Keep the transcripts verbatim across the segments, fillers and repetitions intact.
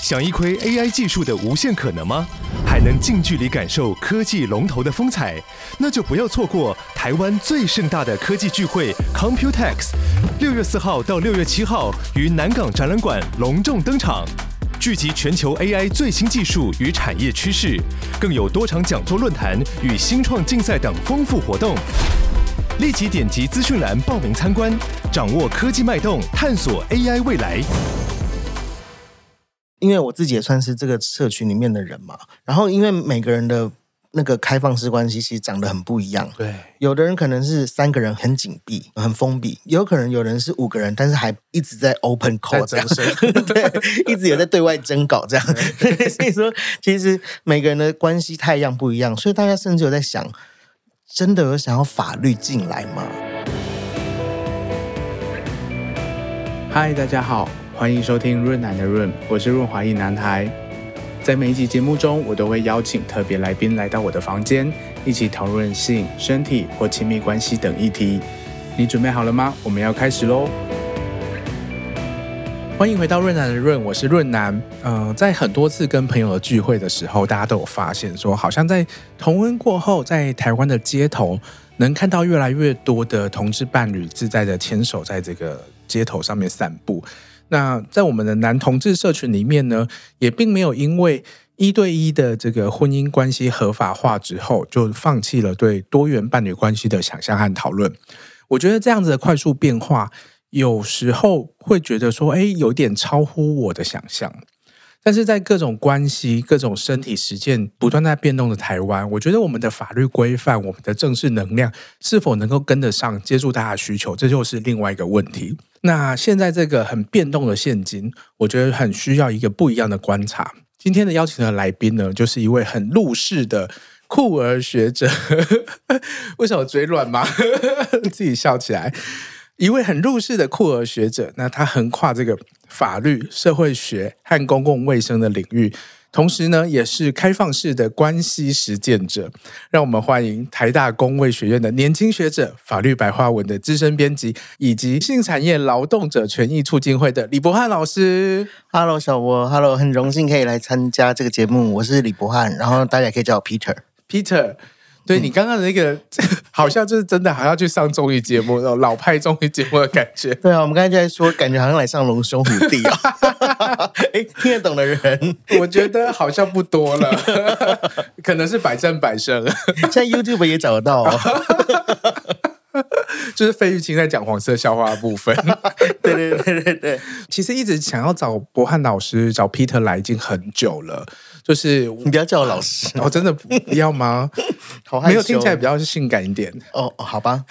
想一窥 A I 技术的无限可能吗？还能近距离感受科技龙头的风采？那就不要错过台湾最盛大的科技聚会 Computex， 六月四号到六月七号于南港展览馆隆重登场，聚集全球 A I 最新技术与产业趋势，更有多场讲座论坛与新创竞赛等丰富活动。立即点击资讯栏报名参观，掌握科技脉动，探索 A I 未来。 因为我自己也算是这个社群里面的人嘛，然后因为每个人的那个开放式关系其实长得很不一样， 对， 有的人可能是三个人很紧闭很封闭，有可能有人是五个人但是还一直在 open call 这样对，一直有在对外征稿这样所以说其实每个人的关系太阳不一样，所以大家甚至有在想，真的有想要法律进来吗？ 嗨，大家好，欢迎收听润男的润，我是润华裔男孩。在每一集节目中，我都会邀请特别来宾来到我的房间，一起讨论性、身体或亲密关系等议题。你准备好了吗？我们要开始咯。欢迎回到润男的润，我是润男。呃，在很多次跟朋友的聚会的时候，大家都有发现说，好像在同婚过后，在台湾的街头能看到越来越多的同志伴侣自在的牵手在这个街头上面散步。那在我们的男同志社群里面呢，也并没有因为一对一的这个婚姻关系合法化之后，就放弃了对多元伴侣关系的想象和讨论。我觉得这样子的快速变化，有时候会觉得说，哎，有点超乎我的想象。但是在各种关系、各种身体实践不断在变动的台湾，我觉得我们的法律规范、我们的政治能量是否能够跟得上接住大家的需求，这就是另外一个问题。那现在这个很变动的现今，我觉得很需要一个不一样的观察。今天的邀请的来宾呢，就是一位很入世的酷儿学者为什么嘴软吗自己笑起来。一位很入世的酷儿学者，那他横跨这个法律、社会学和公共卫生的领域，同时呢，也是开放式的关系实践者。让我们欢迎台大公卫学院的年轻学者、法律白话文的资深编辑，以及性产业劳动者权益促进会的李博翰老师。 Hello 小窝 Hello 很荣幸可以来参加这个节目，我是李博翰，然后大家也可以叫我 Peter Peter。对，你刚刚的那个好像就是真的好像去上综艺节目那种老派综艺节目的感觉。 对啊，我们刚才就在说感觉好像来上龙兄虎弟哦听得懂的人我觉得好像不多了可能是百战百胜现在 YouTube 也找得到哦就是费玉清在讲黄色笑话的部分对对对对对， 其实一直想要找博翰老师找 Peter 来已经很久了，就是你不要叫我老师哦，真的不要吗好害羞， 没有，听起来比较性感一点哦，好吧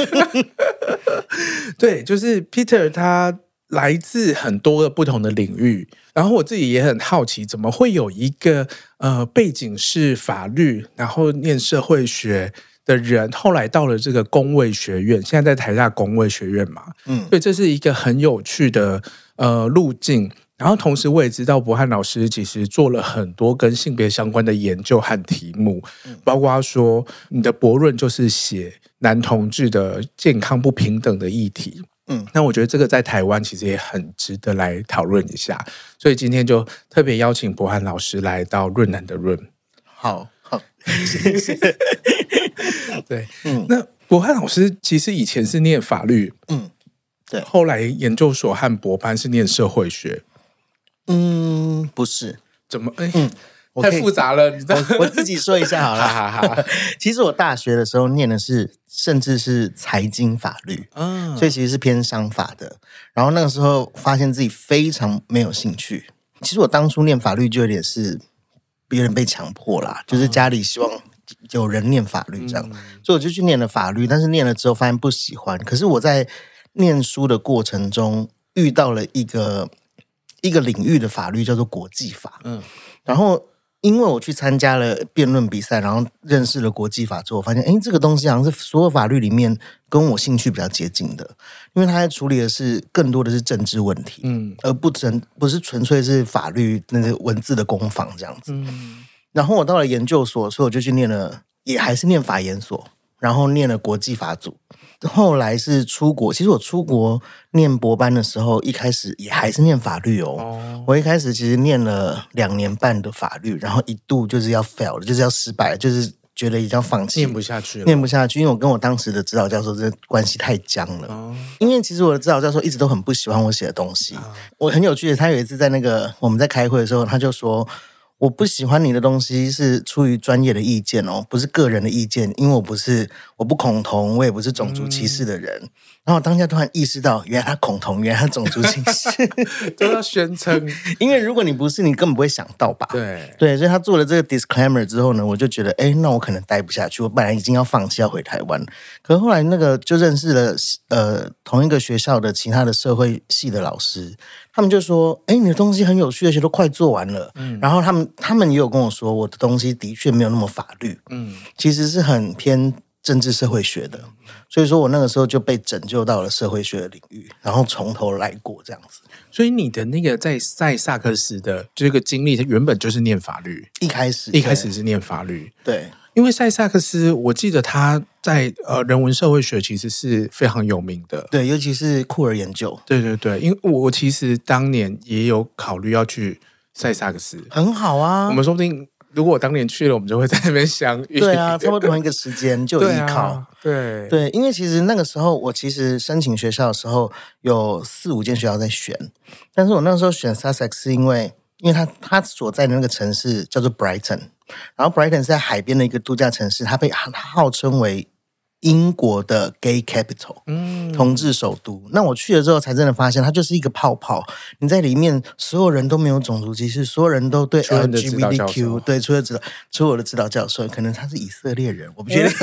对，就是 Peter 他来自很多的不同的领域，然后我自己也很好奇，怎么会有一个呃背景是法律，然后念社会学的人，后来到了这个公卫学院，现在在台大公卫学院嘛，嗯，所以这是一个很有趣的呃路径。然后同时我也知道博翰老师其实做了很多跟性别相关的研究和题目，嗯，包括说你的博论就是写男同志的健康不平等的议题。嗯，那我觉得这个在台湾其实也很值得来讨论一下，所以今天就特别邀请博翰老师来到润男的润。 好好谢谢对，嗯，那博翰老师其实以前是念法律，嗯，对，后来研究所和博班是念社会学。 嗯，不是， 怎么？嗯，太复杂了，你知道我, 我自己说一下好了。其实我大学的时候念的是，甚至是财经法律，嗯，所以其实是偏商法的。然后那个时候发现自己非常没有兴趣。其实我当初念法律就有点是别人被强迫啦，就是家里希望有人念法律这样，嗯，所以我就去念了法律。但是念了之后发现不喜欢。可是我在念书的过程中遇到了一个。一个领域的法律叫做国际法，嗯，然后因为我去参加了辩论比赛，然后认识了国际法之后，我发现，哎，这个东西好像是所有法律里面跟我兴趣比较接近的，因为它在处理的是更多的是政治问题，嗯，而不纯不是纯粹是法律那个文字的攻防这样子。嗯，然后我到了研究所，所以我就去念了，也还是念法研所。 然后念了国际法组。后来是出国，其实我出国念博班的时候，一开始也还是念法律哦。哦我一开始其实念了两年半的法律，然后一度就是要 fail 了，就是要失败了，就是觉得已经要放弃， 念不下去了， 念不下去，因为我跟我当时的指导教授这关系太僵了。哦、因为其实我的指导教授一直都很不喜欢我写的东西。哦、我很有趣的，他有一次在那个我们在开会的时候，他就说。我不喜欢你的东西是出于专业的意见哦，不是个人的意见，因为我不是我不恐同，我也不是种族歧视的人。嗯、然后我当下突然意识到，原来他恐同，原来他种族歧视， 都要宣称。 因为如果你不是，你根本不会想到吧？ 对对，所以他做了这个 disclaimer 之后呢，我就觉得，哎，那我可能待不下去。我本来已经要放弃要回台湾，可是后来那个就认识了呃同一个学校的其他的社会系的老师。他们就说：“哎，你的东西很有趣，而且都快做完了。嗯”然后他们他们也有跟我说，我的东西的确没有那么法律，嗯，其实是很偏政治社会学的。所以说我那个时候就被拯救到了社会学的领域，然后从头来过这样子。 所以你的那个在塞萨克斯的这个经历，原本就是念法律， 一开始一开始是念法律， 对。 因为塞萨克斯，我记得他在呃人文社会学其实是非常有名的， 对，尤其是库尔研究， 对对对，因为我其实当年也有考虑要去塞萨克斯， 很好啊， 我们说不定如果我当年去了，我们就会在那边相遇， 对啊，差不多同一个时间就有依靠， 对、啊、对, 对，因为其实那个时候我其实申请学校的时候有四五间学校在选，但是我那时候选 Sussex 是因为因为他他所在的那个城市叫做 Brighton。然后 Brighton 是在海边的一个度假城市，它被号称为英国的 gay capital， 嗯，同志首都。那我去了之后才真的发现，它就是一个泡泡。你在里面，所有人都没有种族歧视，所有人都对 L G B T Q， 对，除了指导，除了我的指导教授，可能他是以色列人，我不确定。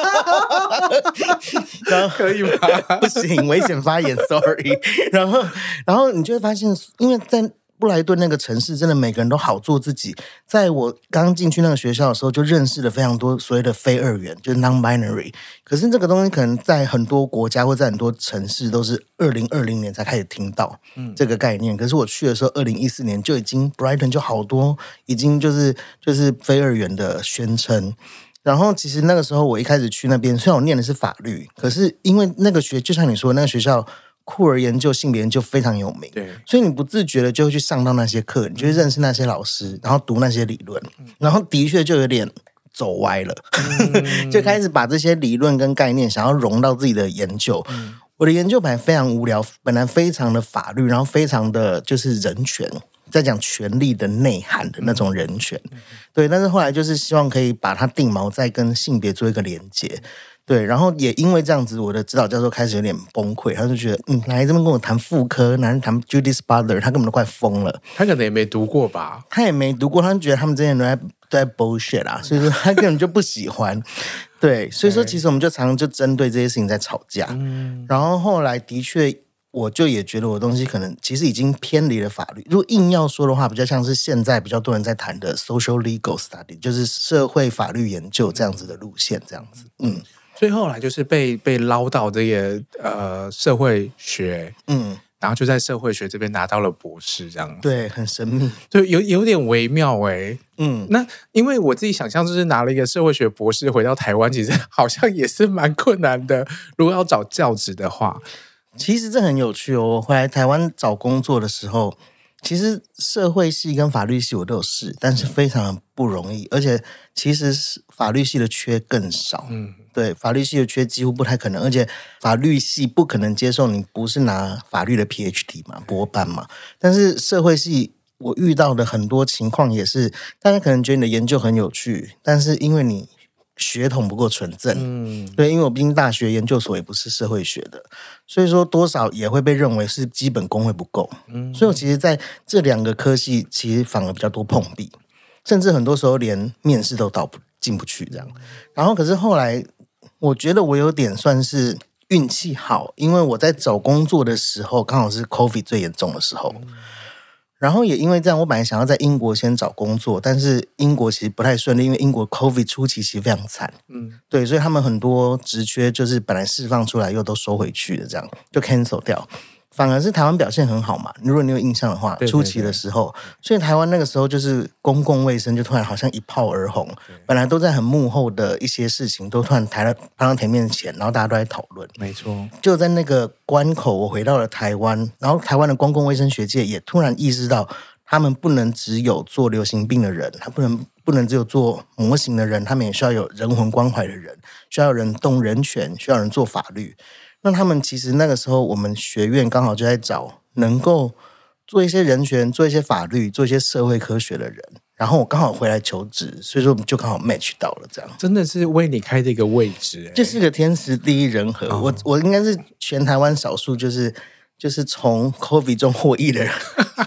然后可以吗？ 不行，危险发言 ，sorry。然后，然后你就会发现，因为在布莱顿那个城市真的每个人都好做自己。在我刚进去那个学校的时候，就认识了非常多所谓的非二元，就是 non-binary。可是这个东西可能在很多国家或在很多城市都是二零二零年才开始听到这个概念。嗯、可是我去的时候，二零一四年就已经 Brighton 就好多已经就是就是非二元的宣称。然后其实那个时候我一开始去那边，虽然我念的是法律，可是因为那个学就像你说的那个学校。库尔研究性别研究非常有名， 对， 所以你不自觉的就会去上到那些课，你就会认识那些老师，然后读那些理论，然后的确就有点走歪了，嗯、就开始把这些理论跟概念想要融到自己的研究。嗯、我的研究本来非常无聊，本来非常的法律，然后非常的就是人权，在讲权力的内涵的那种人权，嗯、对，但是后来就是希望可以把它定锚在跟性别做一个连结。对，然后也因为这样子，我的指导教授开始有点崩溃，他就觉得，嗯，来这边跟我谈妇科，来谈 Judith Butler， 他根本都快疯了。 他可能也没读过吧？ 他也没读过，他觉得他们这些人都在都在 bullshit 啊，所以说他根本就不喜欢。对，所以说其实我们就常常就针对这些事情在吵架。嗯，然后后来的确，我就也觉得我的东西可能其实已经偏离了法律。如果硬要说的话，比较像是现在比较多人在谈的 social legal study， 就是社会法律研究这样子的路线，这样子。嗯。 所以后来就是被被捞到这个呃社会学，嗯，然后就在社会学这边拿到了博士，这样对，很神秘， 对，有有点微妙哎、欸，嗯，那因为我自己想象就是拿了一个社会学博士回到台湾，其实好像也是蛮困难的，如果要找教职的话， 其实这很有趣哦。我回来台湾找工作的时候。其实社会系跟法律系我都有试，但是非常不容易，而且其实法律系的缺更少。嗯，对，法律系的缺几乎不太可能，而且法律系不可能接受你不是拿法律的 P H D 嘛，博班嘛。但是社会系我遇到的很多情况也是，大家可能觉得你的研究很有趣，但是因为你血统不够纯正，嗯，对，因为我毕竟大学研究所也不是社会学的，所以说多少也会被认为是基本功会不够，嗯，所以我其实在这两个科系其实反而比较多碰壁，甚至很多时候连面试都到不进不去这样。然后可是后来我觉得我有点算是运气好，因为我在找工作的时候刚好是 COVID 最严重的时候。然后也因为这样，我本来想要在英国先找工作，但是英国其实不太顺利，因为英国 COVID 初期其实非常惨，嗯，对，所以他们很多职缺就是本来释放出来又都收回去的，这样就 cancel 掉。 反而是台湾表现很好嘛，如果你有印象的话， 对对对， 初期的时候，所以台湾那个时候就是公共卫生就突然好像一炮而红，本来都在很幕后的一些事情都突然抬到搬到台面前，然后大家都在讨论。 没错， 就在那个关口，我回到了台湾，然后台湾的公共卫生学界也突然意识到，他们不能只有做流行病的人，他不能不能只有做模型的人，他们也需要有人文关怀的人，需要有人动人权，需要有人做法律。那他们其实那个时候，我们学院刚好就在找能够做一些人权、做一些法律、做一些社会科学的人。然后我刚好回来求职，所以说我们就刚好 match 到了，这样真的是为你开的一个位置， 这是个天时地利人和。哦、我我应该是全台湾少数就是就是从 COVID 中获益的人。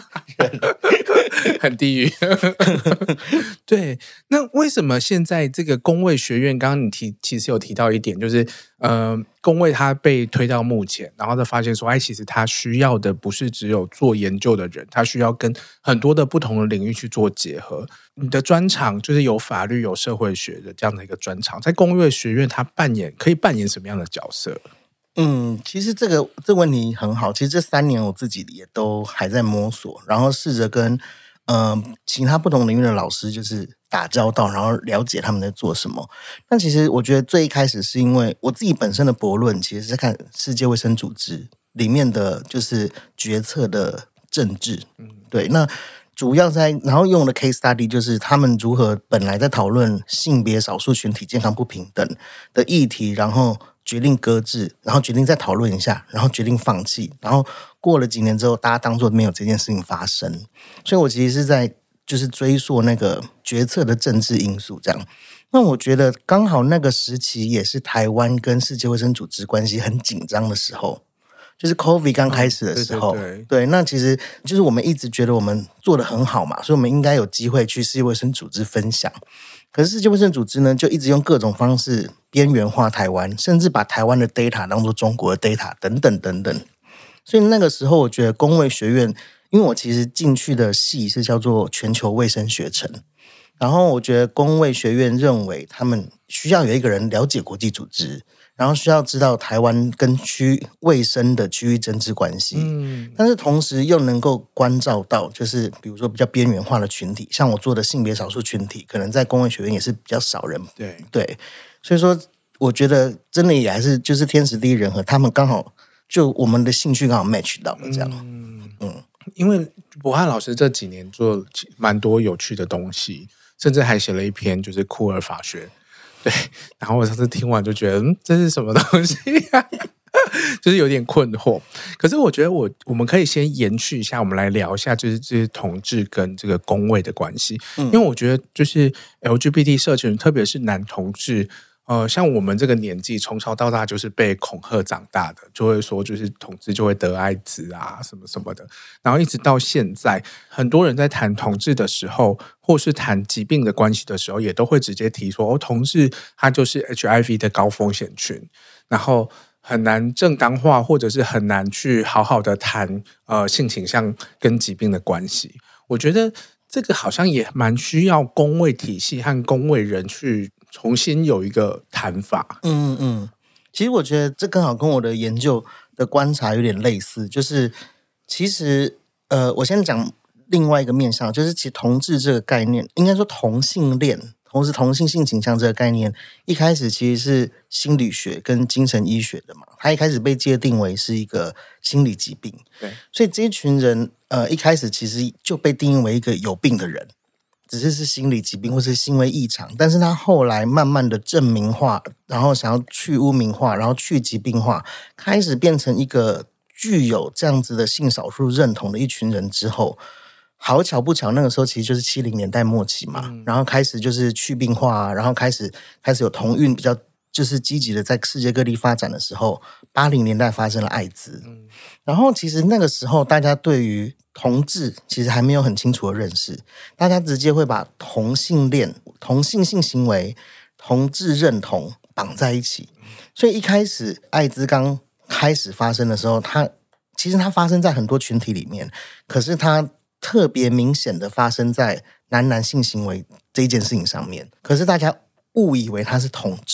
很地狱。对，那为什么现在这个公卫学院，刚刚你提其实有提到一点，就是呃，公卫它被推到目前，然后再发现说，哎，其实它需要的不是只有做研究的人，它需要跟很多的不同的领域去做结合。你的专长就是有法律、有社会学的这样的一个专长，在公卫学院它扮演可以扮演什么样的角色？ 嗯，其实这个这个问题很好。其实这三年我自己也都还在摸索，然后试着跟呃其他不同领域的老师就是打交道，然后了解他们在做什么。那其实我觉得最一开始是因为我自己本身的博论，其实是在看世界卫生组织里面的就是决策的政治。嗯，对，那主要在然后用的 case study 就是他们如何本来在讨论性别少数群体健康不平等的议题，然后决定搁置，然后决定再讨论一下，然后决定放弃，然后过了几年之后，大家当作没有这件事情发生。所以我其实是在就是追溯那个决策的政治因素这样。那我觉得刚好那个时期也是台湾跟世界卫生组织关系很紧张的时候，就是 COVID 刚开始的时候、嗯、对, 对, 对, 对，那其实就是我们一直觉得我们做得很好嘛，所以我们应该有机会去世界卫生组织分享。可是世界卫生组织呢，就一直用各种方式边缘化台湾，甚至把台湾的 data 当作中国的 data 等等等等。所以那个时候我觉得公卫学院，因为我其实进去的系是叫做全球卫生学程，然后我觉得公卫学院认为他们需要有一个人了解国际组织，然后需要知道台湾跟区卫生的区域政治关系、嗯、但是同时又能够关照到就是比如说比较边缘化的群体，像我做的性别少数群体可能在公卫学院也是比较少人。对对，所以说我觉得真的也还是就是天时地利人和，他们刚好就我们的兴趣刚好 match 到了这样。嗯嗯，因为博翰老师这几年做蛮多有趣的东西，甚至还写了一篇就是酷儿法学。对，然后我上次听完就觉得，嗯，这是什么东西啊？就是有点困惑。可是我觉得我我们可以先延续一下，我们来聊一下，就是这些同志跟这个公卫的关系。嗯、因为我觉得就是 L G B T 社群，特别是男同志。呃，像我们这个年纪，从小到大就是被恐吓长大的，就会说就是同志就会得艾滋啊，什么什么的。然后一直到现在，很多人在谈同志的时候，或是谈疾病的关系的时候，也都会直接提说，哦，同志他就是 H I V 的高风险群，然后很难正当化，或者是很难去好好的谈呃性倾向跟疾病的关系。我觉得这个好像也蛮需要公卫体系和公卫人去重新有一个谈法。嗯嗯，其实我觉得这刚好跟我的研究的观察有点类似，就是其实呃，我先讲另外一个面向，就是其实同志这个概念，应该说同性恋，同时同性性倾向这个概念，一开始其实是心理学跟精神医学的嘛，它一开始被界定为是一个心理疾病，对，所以这一群人呃，一开始其实就被定义为一个有病的人。只是是心理疾病或是行为异常，但是他后来慢慢的正名化，然后想要去污名化，然后去疾病化，开始变成一个具有这样子的性少数认同的一群人之后，好巧不巧那个时候其实就是七零年代末期嘛、嗯、然后开始就是去病化，然后开始开始有同运比较就是积极的在世界各地发展的时候，八零年代发生了艾滋、嗯、然后其实那个时候大家对于同志其实还没有很清楚的认识，大家直接会把同性恋、同性性行为、同志认同绑在一起。所以一开始艾滋刚开始发生的时候，它其实它发生在很多群体里面，可是它特别明显的发生在男男性行为这一件事情上面。可是大家误以为它是同志，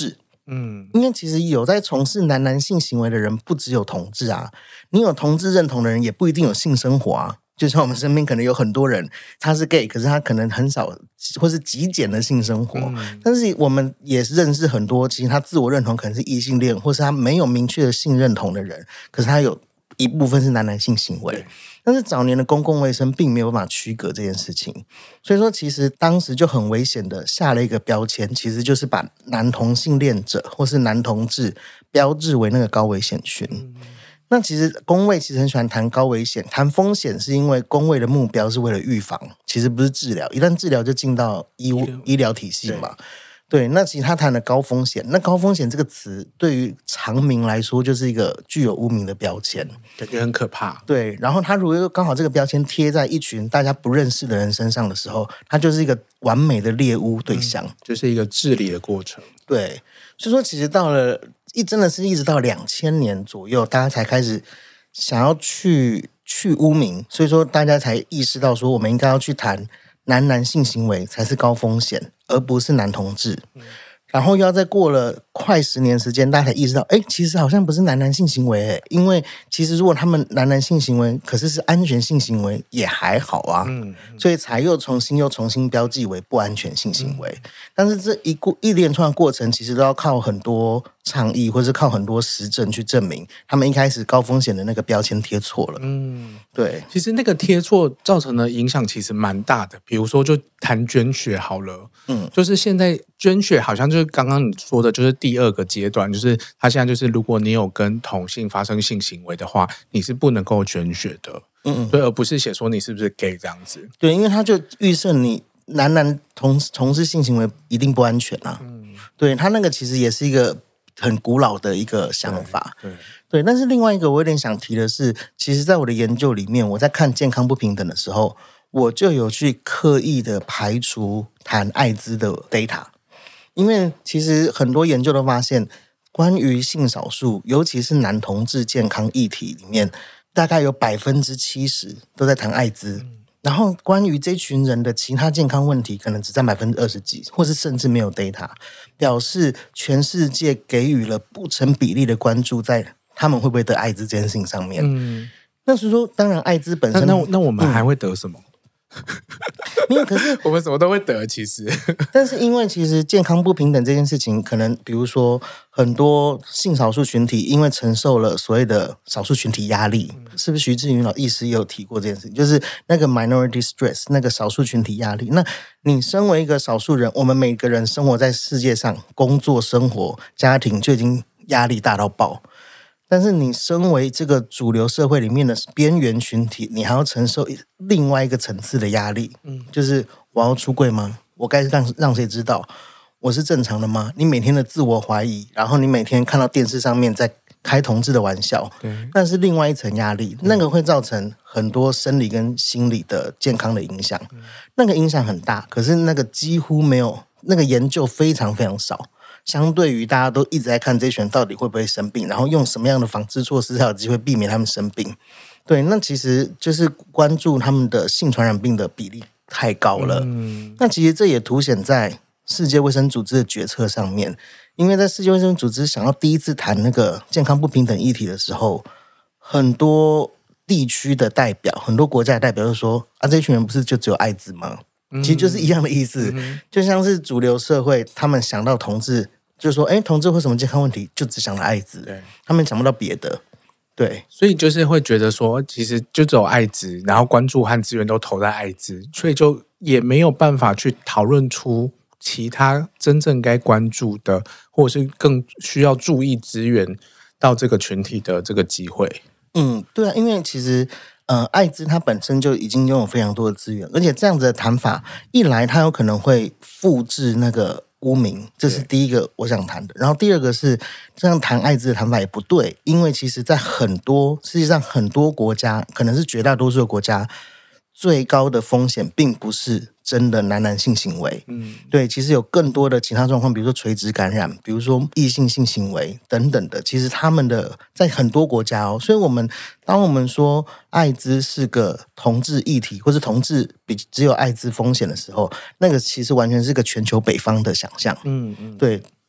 嗯，因为其实有在从事男男性行为的人不只有同志啊，你有同志认同的人也不一定有性生活啊。就像我们身边可能有很多人他是 gay， 可是他可能很少或是极简的性生活、嗯、但是我们也认识很多其实他自我认同可能是异性恋，或是他没有明确的性认同的人，可是他有一部分是男男性行为，但是早年的公共卫生并没有办法区隔这件事情，所以说其实当时就很危险的下了一个标签，其实就是把男同性恋者或是男同志标志为那个高危险群、嗯，那其实公卫其实很喜欢谈高危险，谈风险是因为公卫的目标是为了预防，其实不是治疗，一旦治疗就进到 医, 医疗体系嘛。对，那其实他谈的高风险，那高风险这个词对于常民来说就是一个具有污名的标签， 感觉很可怕。 对，然后他如果刚好这个标签贴在一群大家不认识的人身上的时候，他就是一个完美的猎污对象、嗯、 就是一个治理的过程。 对，所以说其实到了一真的是一直到两千年左右，大家才开始想要去去污名，所以说大家才意识到说我们应该要去谈男男性行为才是高风险，而不是男同志、嗯、然后又要再过了快十年时间，大家才意识到哎，其实好像不是男男性行为诶，因为其实如果他们男男性行为可是是安全性行为也还好啊、嗯嗯、所以才又重新又重新标记为不安全性行为、嗯、但是这一一连串的过程其实都要靠很多倡议或是靠很多实证去证明他们一开始高风险的那个标签贴错了。嗯，对， 其实那个贴错造成的影响其实蛮大的，比如说就谈捐血好了，嗯，就是现在捐血好像就是刚刚你说的就是第二个阶段，就是他现在就是如果你有跟同性发生性行为的话，你是不能够捐血的，嗯，对，而不是写说你是不是 gay 这样子。 对，因为他就预设你男男同从事性行为一定不安全啊，嗯，对，他那个其实也是一个很古老的一个想法， 对, 对, 对，但是另外一个我有点想提的是，其实在我的研究里面，我在看健康不平等的时候，我就有去刻意的排除谈艾滋的 data， 因为其实很多研究都发现，关于性少数，尤其是男同志健康议题里面，大概有百分之七十都在谈艾滋。嗯，然后关于这群人的其他健康问题可能只占百分之二十几，或是甚至没有 data， 表示全世界给予了不成比例的关注在他们会不会得艾滋这件事情上面。嗯，那是说当然艾滋本身那, 那, 那我们还会得什么？嗯没有，可是我们什么都会得其实但是因为其实健康不平等这件事情，可能比如说很多性少数群体因为承受了所谓的少数群体压力、嗯、是不是徐志云老医师也有提过这件事情，就是那个 minority stress， 那个少数群体压力。那你身为一个少数人，我们每个人生活在世界上，工作生活家庭就已经压力大到爆，但是你身为这个主流社会里面的边缘群体，你还要承受另外一个层次的压力，嗯，就是我要出柜吗？我该让让谁知道我是正常的吗？你每天的自我怀疑，然后你每天看到电视上面在开同志的玩笑，对，那是另外一层压力，那个会造成很多生理跟心理的健康的影响，嗯，那个影响很大，可是那个几乎没有，那个研究非常非常少。相对于大家都一直在看这群人到底会不会生病，然后用什么样的防治措施才有机会避免他们生病，对，那其实就是关注他们的性传染病的比例太高了，嗯，那其实这也凸显在世界卫生组织的决策上面，因为在世界卫生组织想要第一次谈那个健康不平等议题的时候，很多地区的代表，很多国家的代表就说啊，这群人不是就只有艾滋吗？其实就是一样的意思，嗯，就像是主流社会他们想到同志就说哎，同志会什么健康问题就只想到艾滋，他们想不到别的，对， 所以就是会觉得说其实就只有艾滋，然后关注和资源都投在艾滋，所以就也没有办法去讨论出其他真正该关注的或者是更需要注意资源到这个群体的这个机会。 嗯，对啊，因为其实呃，艾滋它本身就已经拥有非常多的资源，而且这样子的谈法一来它有可能会复制那个污名，这是第一个我想谈的。然后第二个是这样谈艾滋的谈法也不对，因为其实在很多世界上很多国家，可能是绝大多数的国家，最高的风险并不是真的男男性行为，嗯，对，其实有更多的其他状况，比如说垂直感染，比如说异性性行为等等的，其实他们的在很多国家哦，所以我们当我们说艾滋是个同志议题，或是同志比只有艾滋风险的时候，那个其实完全是个全球北方的想象，嗯嗯，对，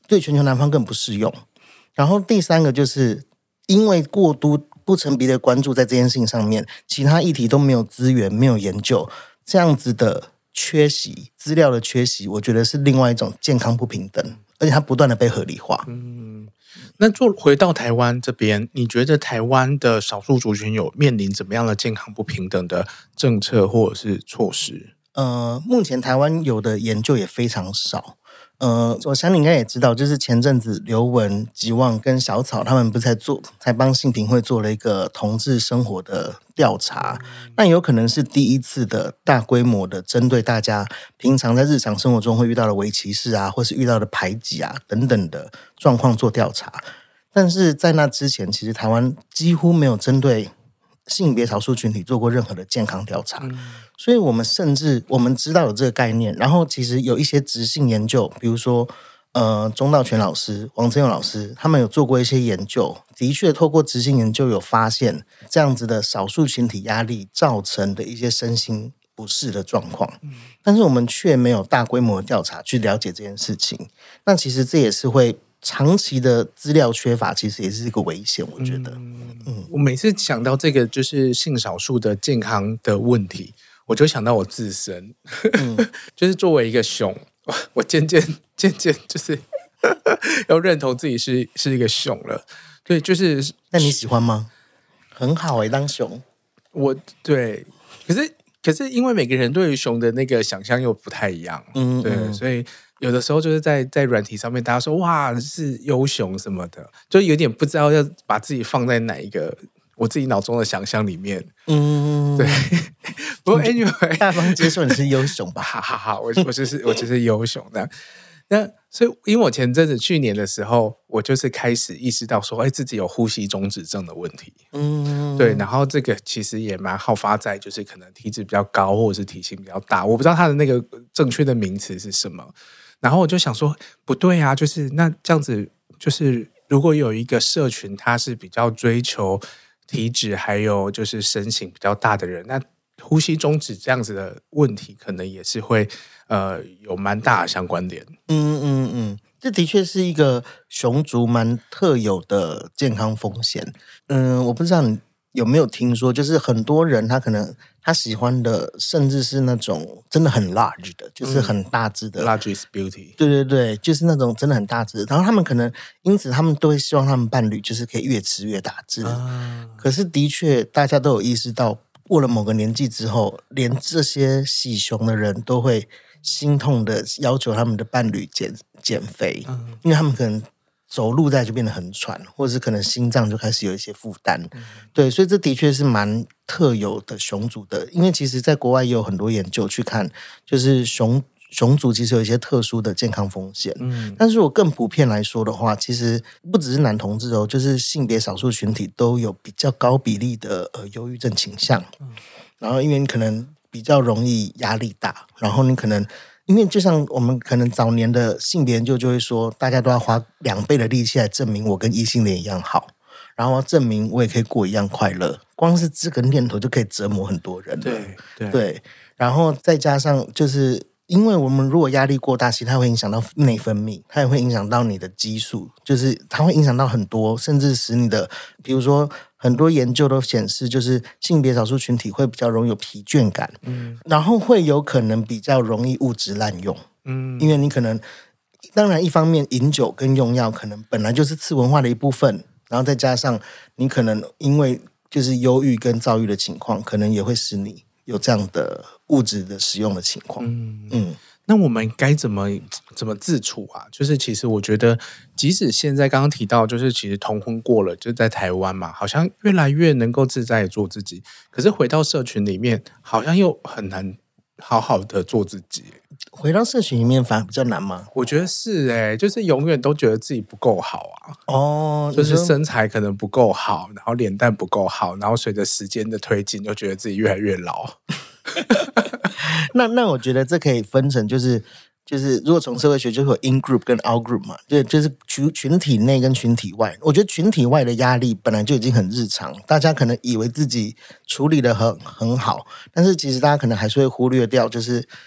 对全球南方更不适用。然后第三个就是因为过度不成比例的关注在这件事情上面，其他议题都没有资源没有研究，这样子的缺席，资料的缺席，我觉得是另外一种健康不平等，而且它不断的被合理化。 嗯，那做回到台湾这边，你觉得台湾的少数族群有面临怎么样的健康不平等的政策或者是措施？ 呃，目前台湾有的研究也非常少。呃，我想你应该也知道，就是前阵子刘文、吉旺跟小草他们不是在做，才帮性平会做了一个同志生活的调查，那有可能是第一次的大规模的针对大家平常在日常生活中会遇到的微歧视啊，或是遇到的排挤啊等等的状况做调查。但是在那之前，其实台湾几乎没有针对性别少数群体做过任何的健康调查。嗯，所以我们甚至我们知道有这个概念，然后其实有一些质性研究，比如说呃，钟道全老师、王真勇老师他们有做过一些研究，的确透过质性研究有发现这样子的少数群体压力造成的一些身心不适的状况，嗯，但是我们却没有大规模的调查去了解这件事情。那其实这也是会长期的资料缺乏，其实也是一个危险，我觉得。嗯嗯，我每次想到这个就是性少数的健康的问题，我就想到我自身，嗯，就是作为一个熊，我渐渐渐渐就是要认同自己是是一个熊了。对，就是那你喜欢吗？很好欸，当熊。 我对，可是可是因为每个人对于熊的那个想象又不太一样，嗯，对，嗯，所以有的时候就是在在软体上面，大家说哇是优熊什么的，就有点不知道要把自己放在哪一个我自己脑中的想象里面。嗯，对。不过 anyway， 大方接受你是优熊吧。 哈哈哈，我我就是我就是优熊的。那所以因为我前阵子去年的时候，我就是开始意识到说，哎，自己有呼吸中止症的问题。嗯，对，然后这个其实也蛮好发在就是可能体质比较高或者是体型比较大，我不知道它的那个正确的名词是什么。然后我就想说，不对啊，就是那这样子，就是如果有一个社群，它是比较追求体脂还有就是身形比较大的人，那呼吸中止这样子的问题，可能也是会呃有蛮大的相关联。 嗯嗯嗯，这的确是一个熊族蛮特有的健康风险。嗯，我不知道你有没有听说，就是很多人他可能他喜欢的甚至是那种真的很 large 的，就是很大只的。 嗯、large is beauty。 对对对，就是那种真的很大只的。然后他们可能因此他们都会希望他们伴侣就是可以越吃越大只。啊、可是的确大家都有意识到，过了某个年纪之后，连这些喜熊的人都会心痛的要求他们的伴侣减减肥，嗯，因为他们可能走路在就变得很喘，或者是可能心脏就开始有一些负担，嗯，对，所以这的确是蛮特有的熊族的。因为其实在国外也有很多研究去看，就是熊熊族其实有一些特殊的健康风险，嗯，但是我更普遍来说的话，其实不只是男同志哦，就是性别少数群体都有比较高比例的呃忧郁症倾向，嗯，然后因为你可能比较容易压力大，然后你可能因为就像我们可能早年的性别研究就会说，大家都要花两倍的力气来证明我跟异性恋一样好，然后证明我也可以过一样快乐，光是这个念头就可以折磨很多人了。 对 对, 对，然后再加上就是因为我们如果压力过大，其实它会影响到内分泌，它也会影响到你的激素，就是它会影响到很多，甚至使你的，比如说很多研究都显示，就是性别少数群体会比较容易有疲倦感，嗯，然后会有可能比较容易物质滥用，嗯，因为你可能当然一方面饮酒跟用药可能本来就是次文化的一部分，然后再加上你可能因为就是忧郁跟躁郁的情况，可能也会使你有这样的物质的使用的情况。嗯嗯，那我们该怎么怎么自处啊？就是其实我觉得，即使现在刚刚提到，就是其实同婚过了，就在台湾嘛，好像越来越能够自在地做自己。可是回到社群里面，好像又很难好好的做自己。 回到社群里面反而比较难吗？ 我觉得是哎、欸，就是永远都觉得自己不够好啊。 哦， 就是身材可能不够好，然后脸蛋不够好，然后随着时间的推进，就觉得自己越来越老。 那那我觉得这可以分成，就是就是如果从社会学就会有 in group 跟 out group 嘛，就就是群群体内跟群体外。我觉得群体外的压力本来就已经很日常，大家可能以为自己处理的很很好，但是其实大家可能还是会忽略掉，就是。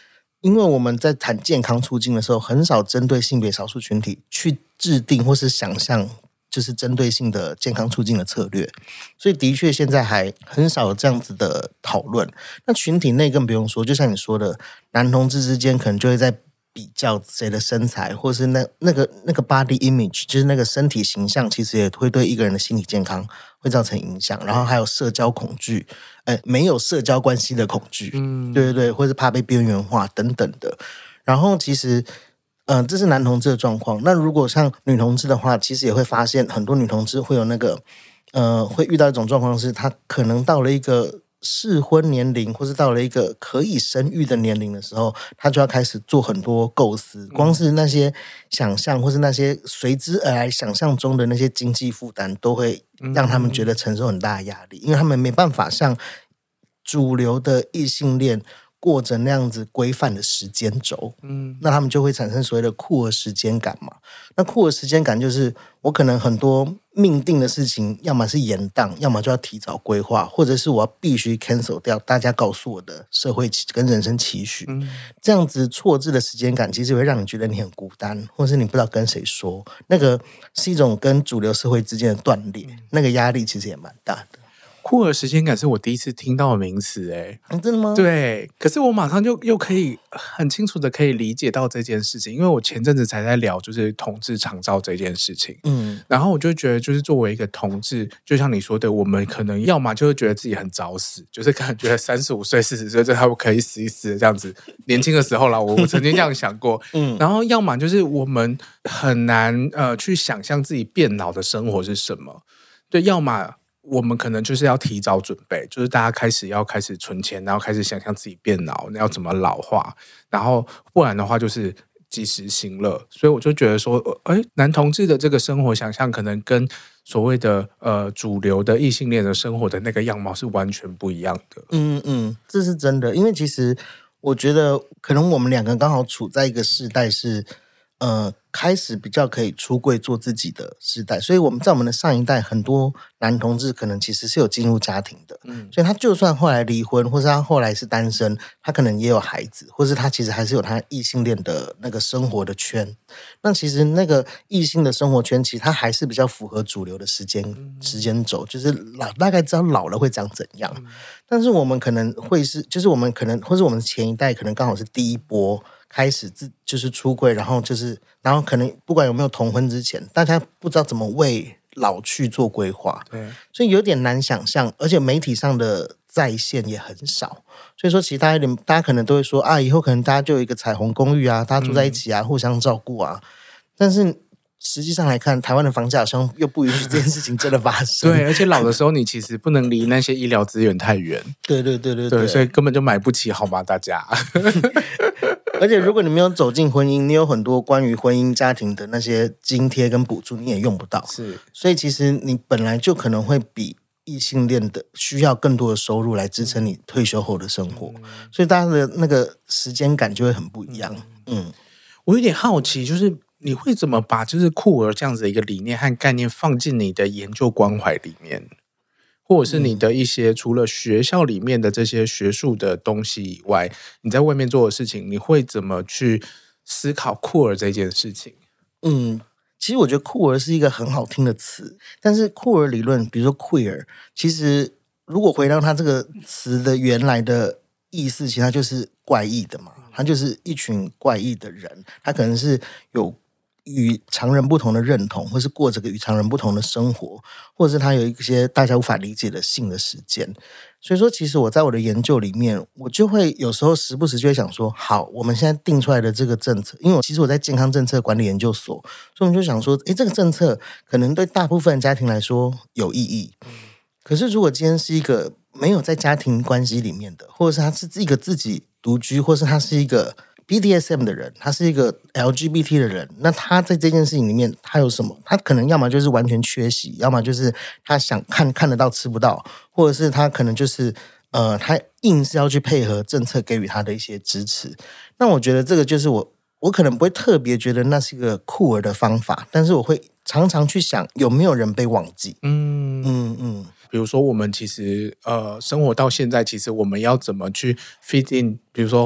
因为我们在谈健康促进的时候，很少针对性别少数群体去制定或是想象就是针对性的健康促进的策略，所以的确现在还很少有这样子的讨论。那群体内更不用说，就像你说的，男同志之间可能就会在比较谁的身材，或是那那个那个 body image， 就是那个身体形象，其实也会对一个人的心理健康会造成影响。然后还有社交恐惧，呃，没有社交关系的恐惧，嗯，对对对，或是怕被边缘化等等的。然后其实。嗯、呃，这是男同志的状况。那如果像女同志的话，其实也会发现很多女同志会有那个，呃，会遇到一种状况是，她可能到了一个适婚年龄，或是到了一个可以生育的年龄的时候，她就要开始做很多构思。光是那些想象，或是那些随之而来想象中的那些经济负担，都会让他们觉得承受很大的压力，因为他们没办法像主流的异性恋。过着那样子规范的时间轴，嗯，那他们就会产生所谓的酷儿时间感嘛。那酷儿时间感就是我可能很多命定的事情，要么是延宕，要么就要提早规划，或者是我要必须 cancel 掉大家告诉我的社会跟人生期许。嗯，这样子错置的时间感，其实会让你觉得你很孤单，或是你不知道跟谁说。那个是一种跟主流社会之间的断裂，那个压力其实也蛮大的。 酷儿时间感是我第一次听到的名词，哎、 嗯，真的吗？ 对，可是我马上就又可以很清楚的可以理解到这件事情，因为我前阵子才在聊就是同志长照这件事情，嗯，然后我就觉得就是作为一个同志，就像你说的，我们可能要么就会觉得自己很早死，就是可能觉得三十五岁、四十岁就他们可以死一死这样子，年轻的时候啦，我我曾经这样想过，嗯，然后要么就是我们很难呃去想象自己变老的生活是什么，对，要么。我们可能就是要提早准备，就是大家开始要开始存钱，然后开始想象自己变老，要怎么老化，然后不然的话就是及时行乐。所以我就觉得说，哎，男同志的这个生活想象可能跟所谓的呃主流的异性恋的生活的那个样貌是完全不一样的。 嗯嗯，这是真的，因为其实我觉得可能我们两个刚好处在一个世代是。呃，开始比较可以出柜做自己的时代，所以我们在我们的上一代，很多男同志可能其实是有进入家庭的，嗯，所以他就算后来离婚，或是他后来是单身，他可能也有孩子，或是他其实还是有他异性恋的那个生活的圈。那其实那个异性的生活圈，其实他还是比较符合主流的时间、嗯、时间轴，就是老大概知道老了会长怎样。嗯、但是我们可能会是，就是我们可能，或是我们前一代可能刚好是第一波。开始自就是出柜，然后就是然后可能不管有没有同婚之前，大家不知道怎么为老去做规划，对，所以有点难想象，而且媒体上的再现也很少，所以说其实大家有点，大家可能都会说啊，以后可能大家就有一个彩虹公寓啊，大家住在一起啊，嗯、互相照顾啊，但是实际上来看，台湾的房价好像又不允许这件事情真的发生。 对，而且老的时候你其实不能离那些医疗资源太远。 对对对对 对, 对，所以根本就买不起，好吗？大家。 而且如果你没有走进婚姻，你有很多关于婚姻家庭的那些津贴跟补助，你也用不到。 是， 所以其实你本来就可能会比异性恋的需要更多的收入来支撑你退休后的生活，嗯、所以大家的那个时间感就会很不一样。嗯，嗯我有点好奇，就是你会怎么把就是酷儿这样子的一个理念和概念放进你的研究关怀里面？或者是你的一些除了学校里面的这些学术的东西以外，你在外面做的事情，你会怎么去思考酷儿这件事情？ 嗯，其实我觉得酷儿是一个很好听的词，但是酷儿理论，比如说 queer， 其实如果回到它这个词的原来的意思，其实它就是怪异的嘛，它就是一群怪异的人，他可能是有与常人不同的认同，或是过着个与常人不同的生活，或者是他有一些大家无法理解的性的实践。所以说其实我在我的研究里面，我就会有时候时不时就会想说，好，我们现在定出来的这个政策，因为我其实我在健康政策管理研究所，所以我们就想说，诶，这个政策可能对大部分家庭来说有意义，可是如果今天是一个没有在家庭关系里面的，或者是他是一个自己独居，或是他是一个B D S M 的人，他是一个 L G B T 的人，那他在这件事情里面他有什么？他可能要么就是完全缺席，要么就是他想看看得到吃不到，或者是他可能就是呃，他硬是要去配合政策给予他的一些支持。那我觉得这个就是我我可能不会特别觉得那是一个酷儿的方法，但是我会常常去想有没有人被忘记。嗯嗯嗯， 比如说我们其实呃生活到现在，其实我们要怎么去 fit in， 比如说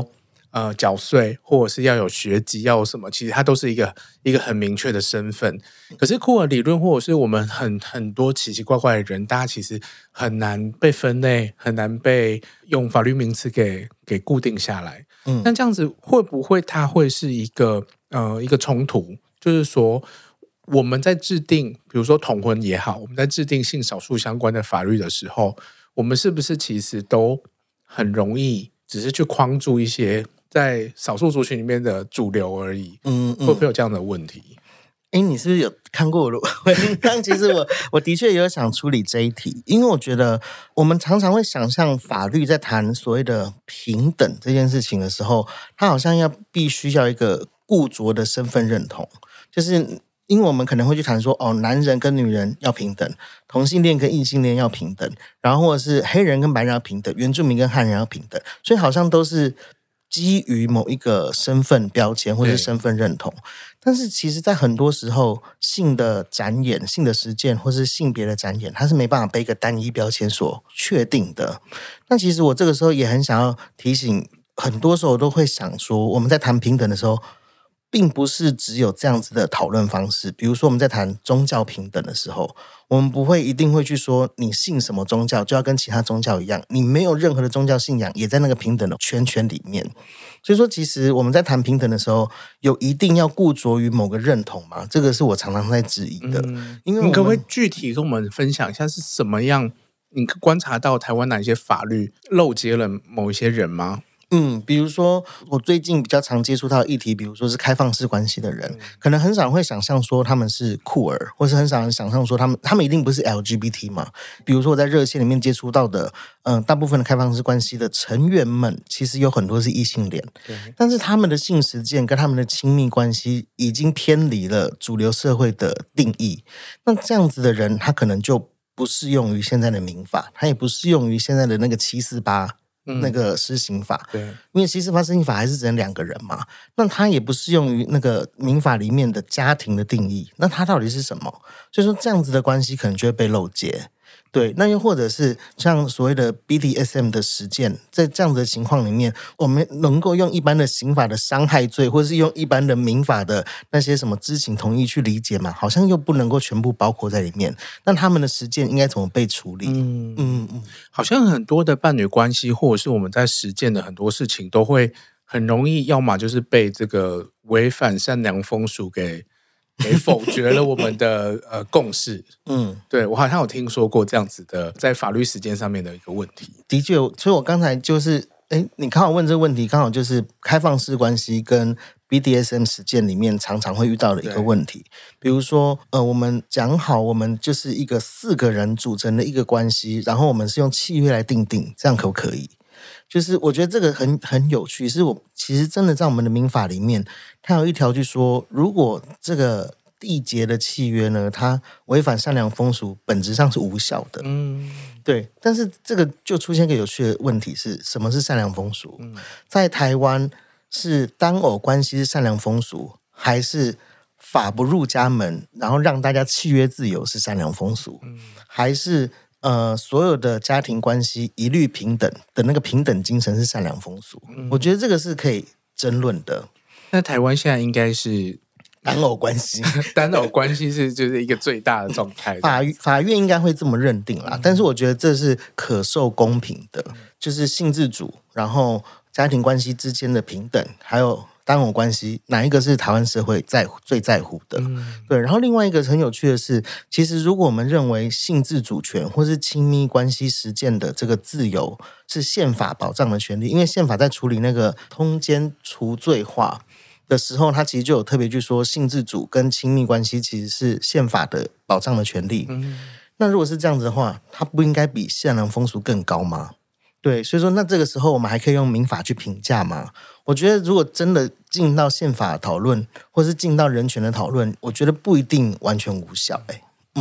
呃缴税，或者是要有学籍，要有什么，其实它都是一个一个很明确的身份。可是库尔理论或者是我们很很多奇奇怪怪的人，大家其实很难被分类，很难被用法律名词给给固定下来。嗯，那这样子会不会它会是一个呃一个冲突？就是说我们在制定，比如说同婚也好，我们在制定性少数相关的法律的时候，我们是不是其实都很容易只是去框住一些在少数族群里面的主流而已？嗯嗯，会不会有这样的问题？ 哎，你是不是有看过我的文章？其实我我的确有想处理这一题，因为我觉得我们常常会想象法律在谈所谓的平等这件事情的时候，它好像要必须要一个固着的身份认同，就是因为我们可能会去谈说，哦，男人跟女人要平等，同性恋跟异性恋要平等，然后或者是黑人跟白人要平等，原住民跟汉人要平等，所以好像都是基于某一个身份标签或是身份认同。但是其实在很多时候，性的展演、性的实践或是性别的展演，它是没办法被一个单一标签所确定的。那其实我这个时候也很想要提醒，很多时候我都会想说，我们在谈平等的时候，并不是只有这样子的讨论方式。比如说我们在谈宗教平等的时候，我们不会一定会去说你信什么宗教就要跟其他宗教一样，你没有任何的宗教信仰也在那个平等的圈圈里面。所以说其实我们在谈平等的时候，有一定要固着于某个认同吗？这个是我常常在质疑的。 嗯、因为你可不可以具体跟我们分享一下是什么样，你观察到台湾哪一些法律漏接了某一些人吗？ 嗯，比如说我最近比较常接触到的议题，比如说是开放式关系的人，嗯、可能很少人会想象说他们是酷儿，或是很少人想象说他们他们一定不是 L G B T 嘛。比如说我在热线里面接触到的，嗯、呃，大部分的开放式关系的成员们，其实有很多是异性恋，但是他们的性实践跟他们的亲密关系已经偏离了主流社会的定义。那这样子的人，他可能就不适用于现在的民法，他也不适用于现在的那个七四八。那个施行法， 对， 因为七四八施行法还是只能两个人嘛，那它也不适用于那个民法里面的家庭的定义，那它到底是什么？所以说这样子的关系可能就会被漏接。对，那又或者是像所谓的 B D S M 的实践，在这样子的情况里面，我们能够用一般的刑法的伤害罪，或者是用一般的民法的那些什么知情同意去理解嘛，好像又不能够全部包括在里面。那他们的实践应该怎么被处理？嗯嗯嗯，好像很多的伴侣关系，或者是我们在实践的很多事情，都会很容易，要么就是被这个违反善良风俗给。给否决了我们的呃共识。嗯，对，我好像有听说过这样子的，在法律实践上面的一个问题。 的确，所以我刚才就是，哎，你刚好问这个问题，刚好就是开放式关系跟 B D S M 实践里面常常会遇到的一个问题。比如说，呃，我们讲好，我们就是一个四个人组成的一个关系，然后我们是用契约来订定，这样可不可以？就是我觉得这个很很有趣，是我其实真的在我们的民法里面，它有一条就说，如果这个缔结的契约呢，它违反善良风俗，本质上是无效的。嗯，对。但是这个就出现一个有趣的问题是，什么是善良风俗？嗯、在台湾是单偶关系是善良风俗，还是法不入家门，然后让大家契约自由是善良风俗？嗯、还是？呃，所有的家庭关系一律平等的那个平等精神是善良风俗，嗯、我觉得这个是可以争论的。 那台湾现在应该是单偶关系， 单偶关系是就是一个最大的状态。 法法院应该会这么认定啦，嗯、但是我觉得这是可受公平的，嗯、就是性自主，然后家庭关系之间的平等，还有单偶关系，哪一个是台湾社会在最在乎的？嗯、对。然后另外一个很有趣的是，其实如果我们认为性自主权或是亲密关系实践的这个自由是宪法保障的权利，因为宪法在处理那个通奸除罪化的时候，它其实就有特别去说，性自主跟亲密关系其实是宪法的保障的权利。嗯、那如果是这样子的话，它不应该比善良风俗更高吗？对，所以说那这个时候我们还可以用民法去评价吗？我觉得如果真的进到宪法讨论，或是进到人权的讨论，我觉得不一定完全无效、欸、嗯，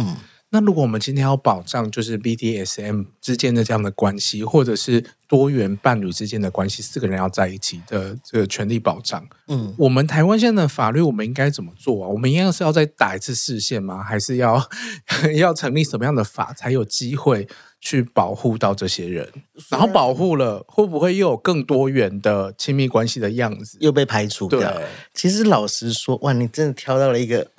那如果我们今天要保障就是 B D S M 之间的这样的关系，或者是多元伴侣之间的关系，四个人要在一起的这个权利保障，嗯，我们台湾现在的法律我们应该怎么做啊？我们一样是要再打一次释宪吗？还是要要成立什么样的法才有机会去保护到这些人？然后保护了，会不会又有更多元的亲密关系的样子又被排除掉？其实老实说，哇，你真的挑到了一个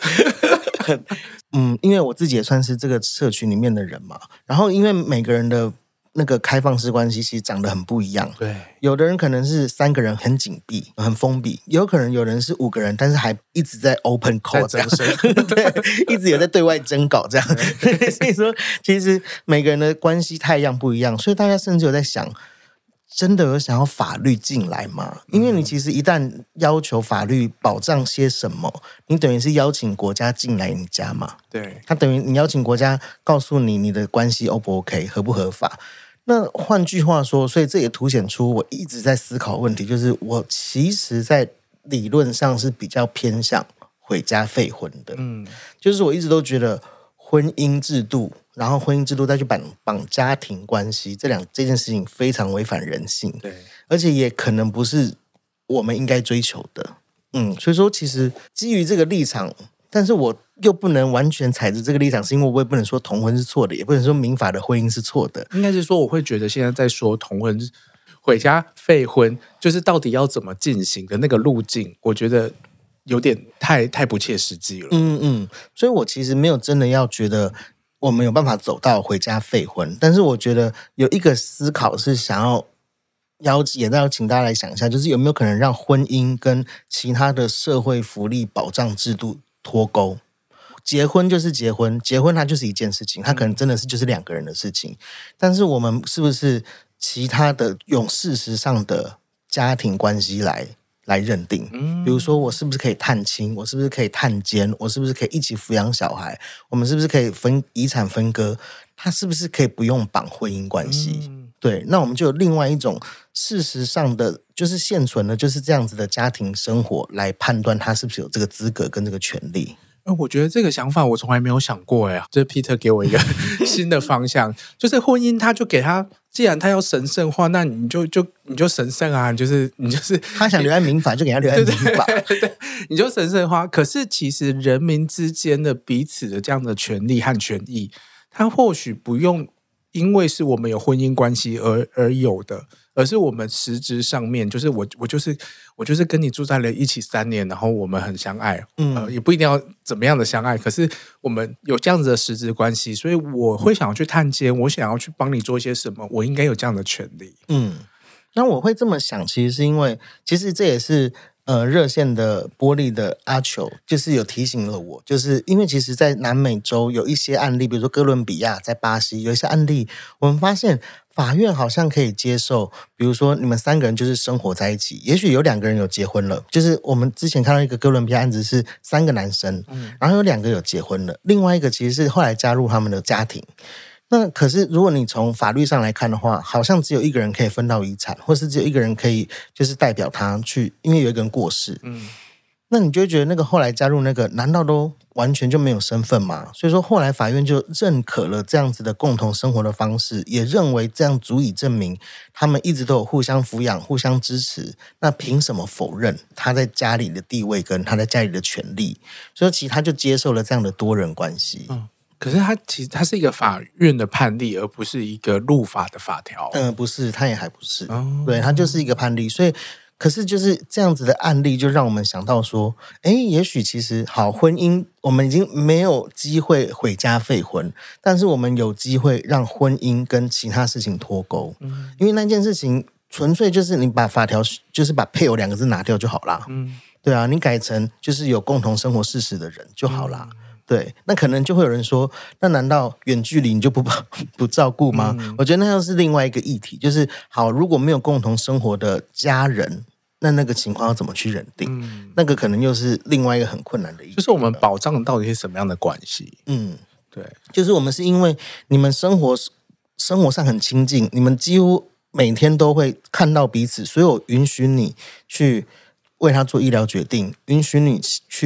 嗯，因为我自己也算是这个社群里面的人嘛，然后因为每个人的那个开放式关系其实长得很不一样， 对， 有的人可能是三个人很紧闭很封闭，有可能有人是五个人但是还一直在 open call 这样对，一直有在对外征稿这样所以说其实每个人的关系太样不一样，所以大家甚至有在想真的有想要法律进来吗？因为你其实一旦要求法律保障些什么，你等于是邀请国家进来你家嘛。 对， 他等于你邀请国家告诉你你的关系 O 不 OK 合不合法。那换句话说，所以这也凸显出我一直在思考问题，就是我其实在理论上是比较偏向毁家废婚的。嗯，就是我一直都觉得婚姻制度然后婚姻制度再去绑绑家庭关系，这两这件事情非常违反人性，对，而且也可能不是我们应该追求的，嗯，所以说其实基于这个立场，但是我又不能完全踩着这个立场，是因为我也不能说同婚是错的，也不能说民法的婚姻是错的， 应该是说我会觉得现在在说同婚毁家废婚，就是到底要怎么进行的那个路径，我觉得有点太太不切实际了。 嗯嗯，所以我其实没有真的要觉得我们有办法走到回家废婚，但是我觉得有一个思考是想要邀也要请大家来想一下，就是有没有可能让婚姻跟其他的社会福利保障制度脱钩。结婚就是结婚，结婚它就是一件事情，它可能真的是就是两个人的事情，但是我们是不是其他的用事实上的家庭关系来来认定，比如说我是不是可以探亲，我是不是可以探监，我是不是可以一起抚养小孩，我们是不是可以分遗产分割，它是不是可以不用绑婚姻关系、嗯、对，那我们就有另外一种事实上的就是现存的就是这样子的家庭生活来判断他是不是有这个资格跟这个权利。 我觉得这个想法我从来没有想过哎，这 Peter 给我一个新的方向，就是婚姻他就给他，既然他要神圣化，那你就就你就神圣啊，你就是你就是他想留在民法就给他留在民法， 对对对，你就神圣化。可是其实人民之间的彼此的这样的权利和权益，他或许不用因为是我们有婚姻关系而而有的，而是我们实质上面，就是我我就是我就是跟你住在了一起三年，然后我们很相爱，嗯、呃，也不一定要怎么样的相爱，可是我们有这样子的实质关系，所以我会想要去探监，我想要去帮你做一些什么，我应该有这样的权利。 嗯，那我会这么想，其实是因为，其实这也是呃热线的玻璃的阿球，就是有提醒了我，就是因为其实，在南美洲有一些案例，比如说哥伦比亚，在巴西有一些案例，我们发现。法院好像可以接受，比如说你们三个人就是生活在一起，也许有两个人有结婚了，就是我们之前看到一个哥伦比亚案子是三个男生、嗯、然后有两个有结婚了，另外一个其实是后来加入他们的家庭。那可是如果你从法律上来看的话，好像只有一个人可以分到遗产，或是只有一个人可以就是代表他去，因为有一个人过世，嗯，那你就会觉得那个后来加入那个难道都完全就没有身份吗？所以说后来法院就认可了这样子的共同生活的方式，也认为这样足以证明他们一直都有互相抚养互相支持，那凭什么否认他在家里的地位跟他在家里的权利？所以其实他就接受了这样的多人关系、 嗯、可是他其实他是一个法院的判例，而不是一个入法的法条。 嗯，不是，他也还不是、哦、对，他就是一个判例。所以可是就是这样子的案例就让我们想到说，诶，也许其实好，婚姻我们已经没有机会毁家废婚，但是我们有机会让婚姻跟其他事情脱钩、嗯、因为那件事情纯粹就是你把法条就是把配偶两个字拿掉就好啦、嗯、对啊，你改成就是有共同生活事实的人就好啦、嗯，对，那可能就会有人说，那难道远距离你就不不照顾吗、嗯、我觉得那又是另外一个议题，就是好，如果没有共同生活的家人，那那个情况要怎么去认定、嗯、那个可能又是另外一个很困难的议题， 就是我们保障到底是什么样的关系。嗯， 对，就是我们是因为你们生活生活上很亲近，你们几乎每天都会看到彼此，所以我允许你去为他做医疗决定，允许你去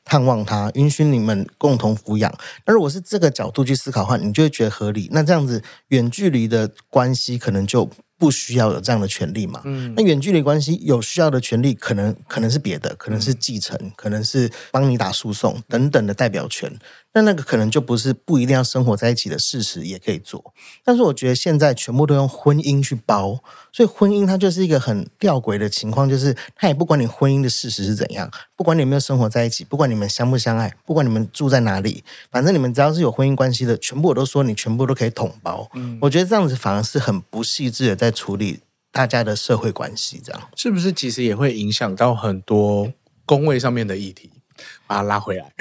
探望他，允许你们共同抚养。那如果是这个角度去思考的话，你就会觉得合理。那这样子远距离的关系可能就不需要有这样的权利嘛？嗯，那远距离关系有需要的权利，可能可能是别的，可能是继承，嗯、可能是帮你打诉讼等等的代表权。那那个可能就不是不一定要生活在一起的事实也可以做。但是我觉得现在全部都用婚姻去包，所以婚姻它就是一个很吊诡的情况，就是它也不管你婚姻的事实是怎样，不管你有没有生活在一起，不管你们相不相爱，不管你们住在哪里，反正你们只要是有婚姻关系的，全部我都说你全部都可以统包。嗯，我觉得这样子反而是很不细致的在处理大家的社会关系，这样是不是其实也会影响到很多公卫上面的议题？把它拉回来。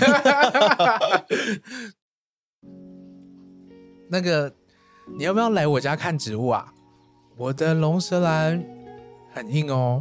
那个，你要不要来我家看植物啊？我的龙舌兰很硬哦。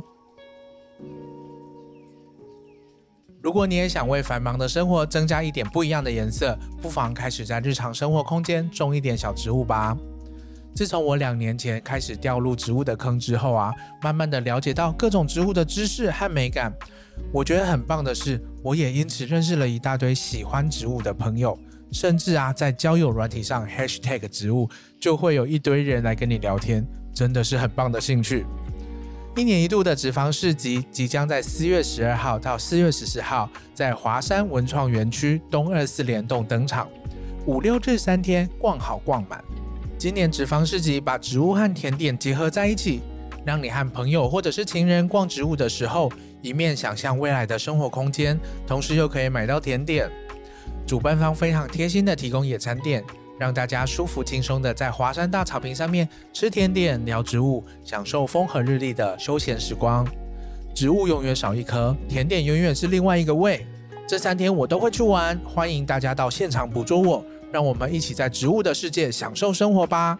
如果你也想为繁忙的生活增加一点不一样的颜色，不妨开始在日常生活空间种一点小植物吧。自从我两年前开始掉入植物的坑之后啊，慢慢的了解到各种植物的知识和美感。我觉得很棒的是，我也因此认识了一大堆喜欢植物的朋友，甚至啊，在交友软体上 hashtag 植物，就会有一堆人来跟你聊天，真的是很棒的兴趣。一年一度的植防市集即将在四月十二号到四月十四号在华山文创园区东二四联动登场，五六日三天逛好逛满。今年植防市集把植物和甜点结合在一起，让你和朋友或者是情人逛植物的时候，一面想象未来的生活空间，同时又可以买到甜点。主办方非常贴心的提供野餐垫，让大家舒服轻松的在华山大草坪上面吃甜点、聊植物，享受风和日丽的休闲时光。植物永远少一颗，甜点永远是另外一个味。这三天我都会去玩，欢迎大家到现场捕捉我，让我们一起在植物的世界享受生活吧。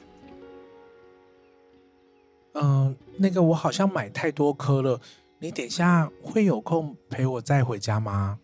嗯，那个我好像买太多颗了，你等一下会有空陪我再回家吗？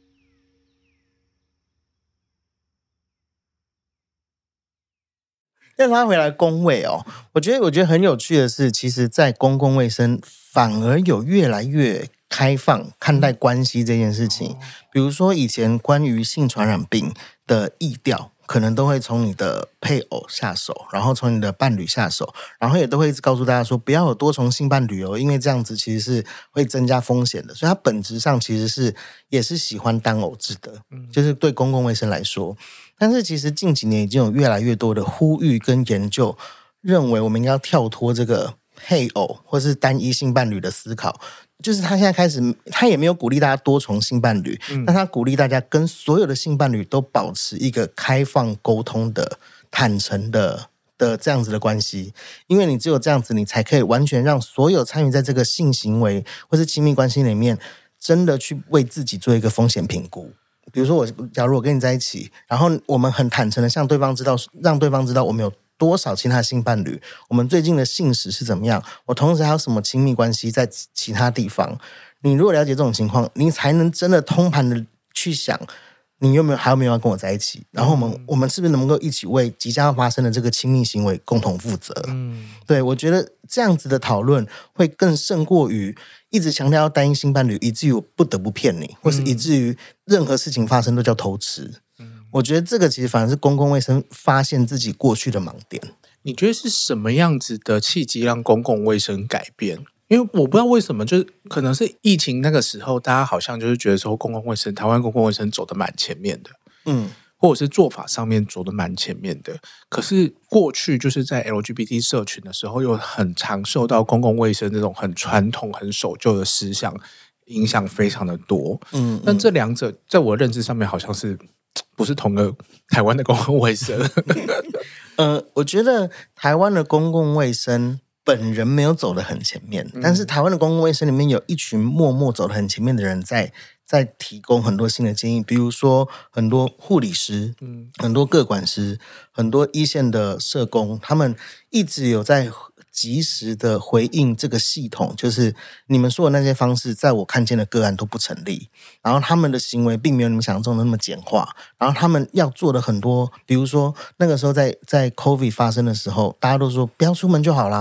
再拉回来公卫哦，我觉得我觉得很有趣的是，其实在公共卫生反而有越来越开放看待关系这件事情。比如说以前关于性传染病的疫调，可能都会从你的配偶下手，然后从你的伴侣下手，然后也都会一直告诉大家说不要有多重性伴侣哦，因为这样子其实是会增加风险的。所以它本质上其实是也是喜欢单偶制的，就是对公共卫生来说。但是其实近几年已经有越来越多的呼吁跟研究，认为我们应该要跳脱这个配偶或是单一性伴侣的思考。就是他现在开始，他也没有鼓励大家多重性伴侣，嗯、但他鼓励大家跟所有的性伴侣都保持一个开放沟通的、坦诚的的这样子的关系。因为你只有这样子，你才可以完全让所有参与在这个性行为或是亲密关系里面，真的去为自己做一个风险评估。比如说我，假如我跟你在一起，然后我们很坦诚的向对方知道，让对方知道我们有多少其他的性伴侣，我们最近的性史是怎么样，我同时还有什么亲密关系在其他地方。你如果了解这种情况，你才能真的通盘的去想，你有没有还有没有要跟我在一起，然后我们、嗯、我们是不是能够一起为即将要发生的这个亲密行为共同负责。嗯，对，我觉得这样子的讨论会更胜过于一直强调要单一性伴侣，以至于我不得不骗你，或是以至于任何事情发生都叫偷吃。嗯，我觉得这个其实反而是公共卫生发现自己过去的盲点。 你觉得是什么样子的契机让公共卫生改变？因为我不知道为什么，就是可能是疫情那个时候，大家好像就是觉得说公共卫生，台湾公共卫生走得蛮前面的，嗯，或者是做法上面走得蛮前面的。可是过去就是在 L G B T 社群的时候，又很常受到公共卫生这种很传统、很守旧的思想影响非常的多。嗯，但这两者在我的认知上面好像是不是同个台湾的公共卫生。 呃，我觉得台湾的公共卫生本人没有走得很前面，但是台湾的公共卫生里面有一群默默走得很前面的人在在提供很多新的建议，比如说很多护理师、嗯、很多个管师、很多一线的社工，他们一直有在及时的回应这个系统，就是你们说的那些方式在我看见的个案都不成立，然后他们的行为并没有你们想象中的那么简化，然后他们要做的很多，比如说那个时候在在 COVID 发生的时候，大家都说不要出门就好啦，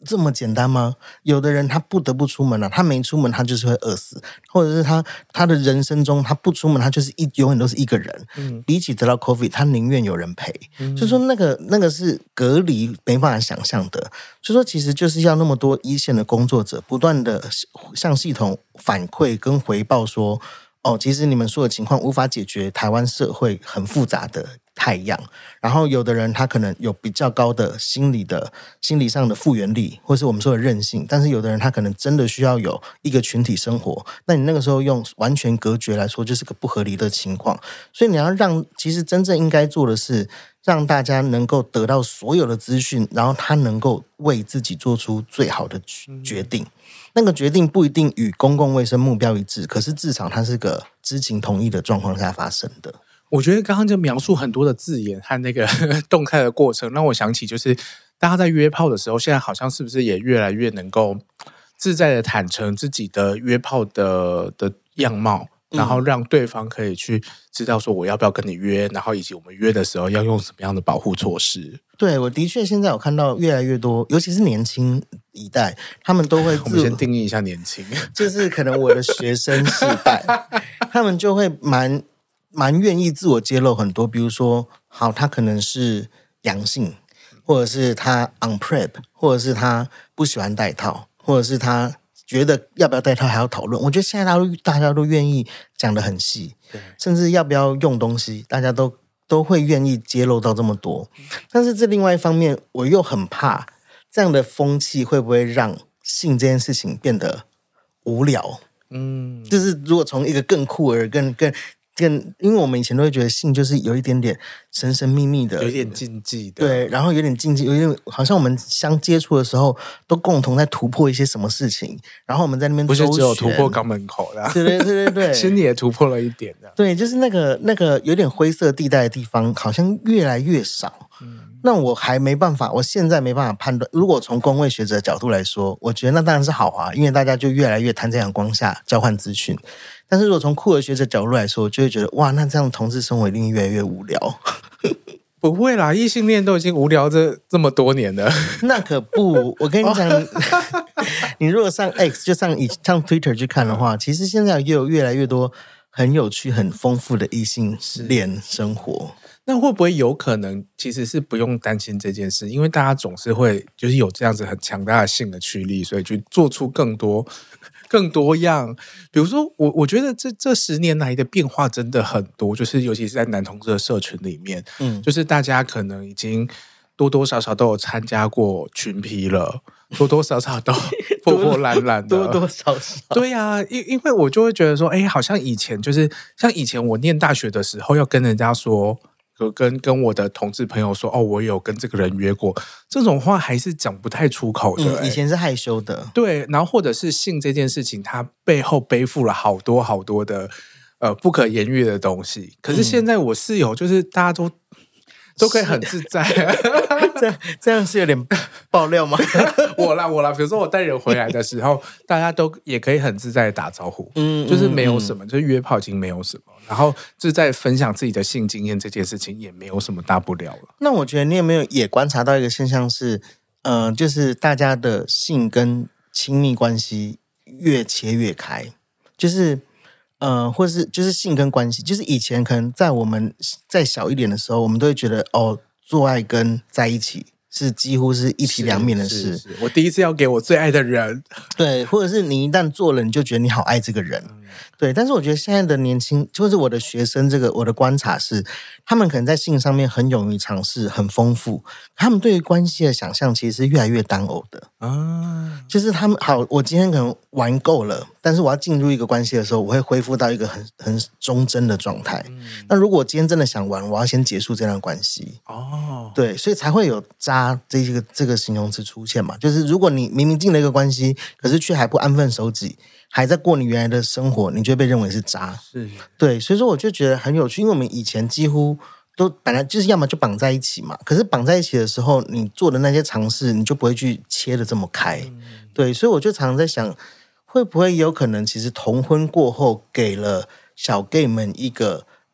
这么简单吗？有的人他不得不出门了、啊，他没出门他就是会饿死，或者是他他的人生中他不出门他就是一永远都是一个人。嗯，比起得到 COVID， 他宁愿有人陪。嗯，就说那个那个是隔离没办法想象的。就说其实就是要那么多一线的工作者不断的向系统反馈跟回报说，哦，其实你们说的情况无法解决台湾社会很复杂的太阳，然后有的人他可能有比较高的心理的心理上的复原力，或是我们说的韧性，但是有的人他可能真的需要有一个群体生活，那你那个时候用完全隔绝来说就是个不合理的情况。所以你要让，其实真正应该做的是让大家能够得到所有的资讯，然后他能够为自己做出最好的决定。嗯，那个决定不一定与公共卫生目标一致，可是至少它是个知情同意的状况下发生的。 我觉得刚刚就描述很多的字眼和那个动态的过程，让我想起就是大家在约炮的时候，现在好像是不是也越来越能够自在的坦诚自己的约炮的的样貌，然后让对方可以去知道说我要不要跟你约，然后以及我们约的时候要用什么样的保护措施。 对，我的确现在有看到越来越多，尤其是年轻一代，他们都会自我们先定义一下年轻， 就是可能我的学生世代他们就会蛮蛮愿意自我揭露很多，比如说好，他可能是阳性，或者是他 on prep， 或者是他不喜欢戴套，或者是他觉得要不要戴套还要讨论。我觉得现在大家都大家都愿意讲得很细，甚至要不要用东西大家都都会愿意揭露到这么多。但是这另外一方面我又很怕这样的风气会不会让性这件事情变得无聊。嗯，就是如果从一个更酷而更更更，因为我们以前都会觉得性就是有一点点神神秘秘的， 有点禁忌的， 对，然后有点禁忌，有点好像我们相接触的时候都共同在突破一些什么事情，然后我们在那边不是只有突破肛门口的， 对对对对对， 心里也突破了一点的， 对，就是那个那个有点灰色地带的地方，好像越来越少。嗯，那我还没办法，我现在没办法判断。如果从公卫学者的角度来说，我觉得那当然是好啊，因为大家就越来越摊在阳光下交换资讯。但是如果从酷儿学者角度来说，我就会觉得哇，那这样同志生活一定越来越无聊。 不会啦，异性恋都已经无聊这这么多年了。 那可不，我跟你讲，你如果上 X 就上上 Twitter 去看的话，其实现在也有越来越多很有趣、很丰富的异性恋生活。 那会不会有可能其实是不用担心这件事，因为大家总是会就是有这样子很强大的性的驱力，所以去做出更多更多样。比如说我我觉得这这十年来的变化真的很多，就是尤其是在男同志的社群里面，嗯，就是大家可能已经多多少少都有参加过群批了，多多少少都破破烂烂的， 多多少少， 对啊，因因为我就会觉得说，哎，好像以前就是像以前我念大学的时候，要跟人家说。跟跟我的同志朋友说，哦，我有跟这个人约过，这种话还是讲不太出口的、欸嗯。以前是害羞的， 对，然后或者是性这件事情，它背后背负了好多好多的呃不可言喻的东西。可是现在我室友就是大家都。都可以很自在， 这样这样是有点爆料吗？ 我啦我啦，比如说我带人回来的时候，大家都也可以很自在的打招呼，嗯，就是没有什么，嗯、就是约炮已经没有什么，然后自在分享自己的性经验这件事情也没有什么大不了了。 那我觉得你有没有也观察到一个现象是，呃，就是大家的性跟亲密关系越切越开，就是。呃，或是就是性跟关系，就是以前可能在我们再小一点的时候，我们都会觉得哦，做爱跟在一起是几乎是一体两面的事。 是是是，我第一次要给我最爱的人， 对，或者是你一旦做了，你就觉得你好爱这个人，嗯、对。但是我觉得现在的年轻，就是我的学生，这个我的观察是，他们可能在性上面很勇于尝试，很丰富，他们对于关系的想象其实是越来越单偶的啊。就是他们好，我今天可能玩够了。但是我要进入一个关系的时候，我会恢复到一个很很忠贞的状态。嗯、那如果我今天真的想玩，我要先结束这段关系。哦，对，所以才会有渣这个这个形容词出现嘛。就是如果你明明进了一个关系，可是却还不安分守己，还在过你原来的生活，你就会被认为是渣。是，对，所以说我就觉得很有趣，因为我们以前几乎都本来就是要么就绑在一起嘛，可是绑在一起的时候，你做的那些尝试，你就不会去切得这么开。嗯、对，所以我就常常在想。会不会有可能，其实同婚过后给了小 gay 们一个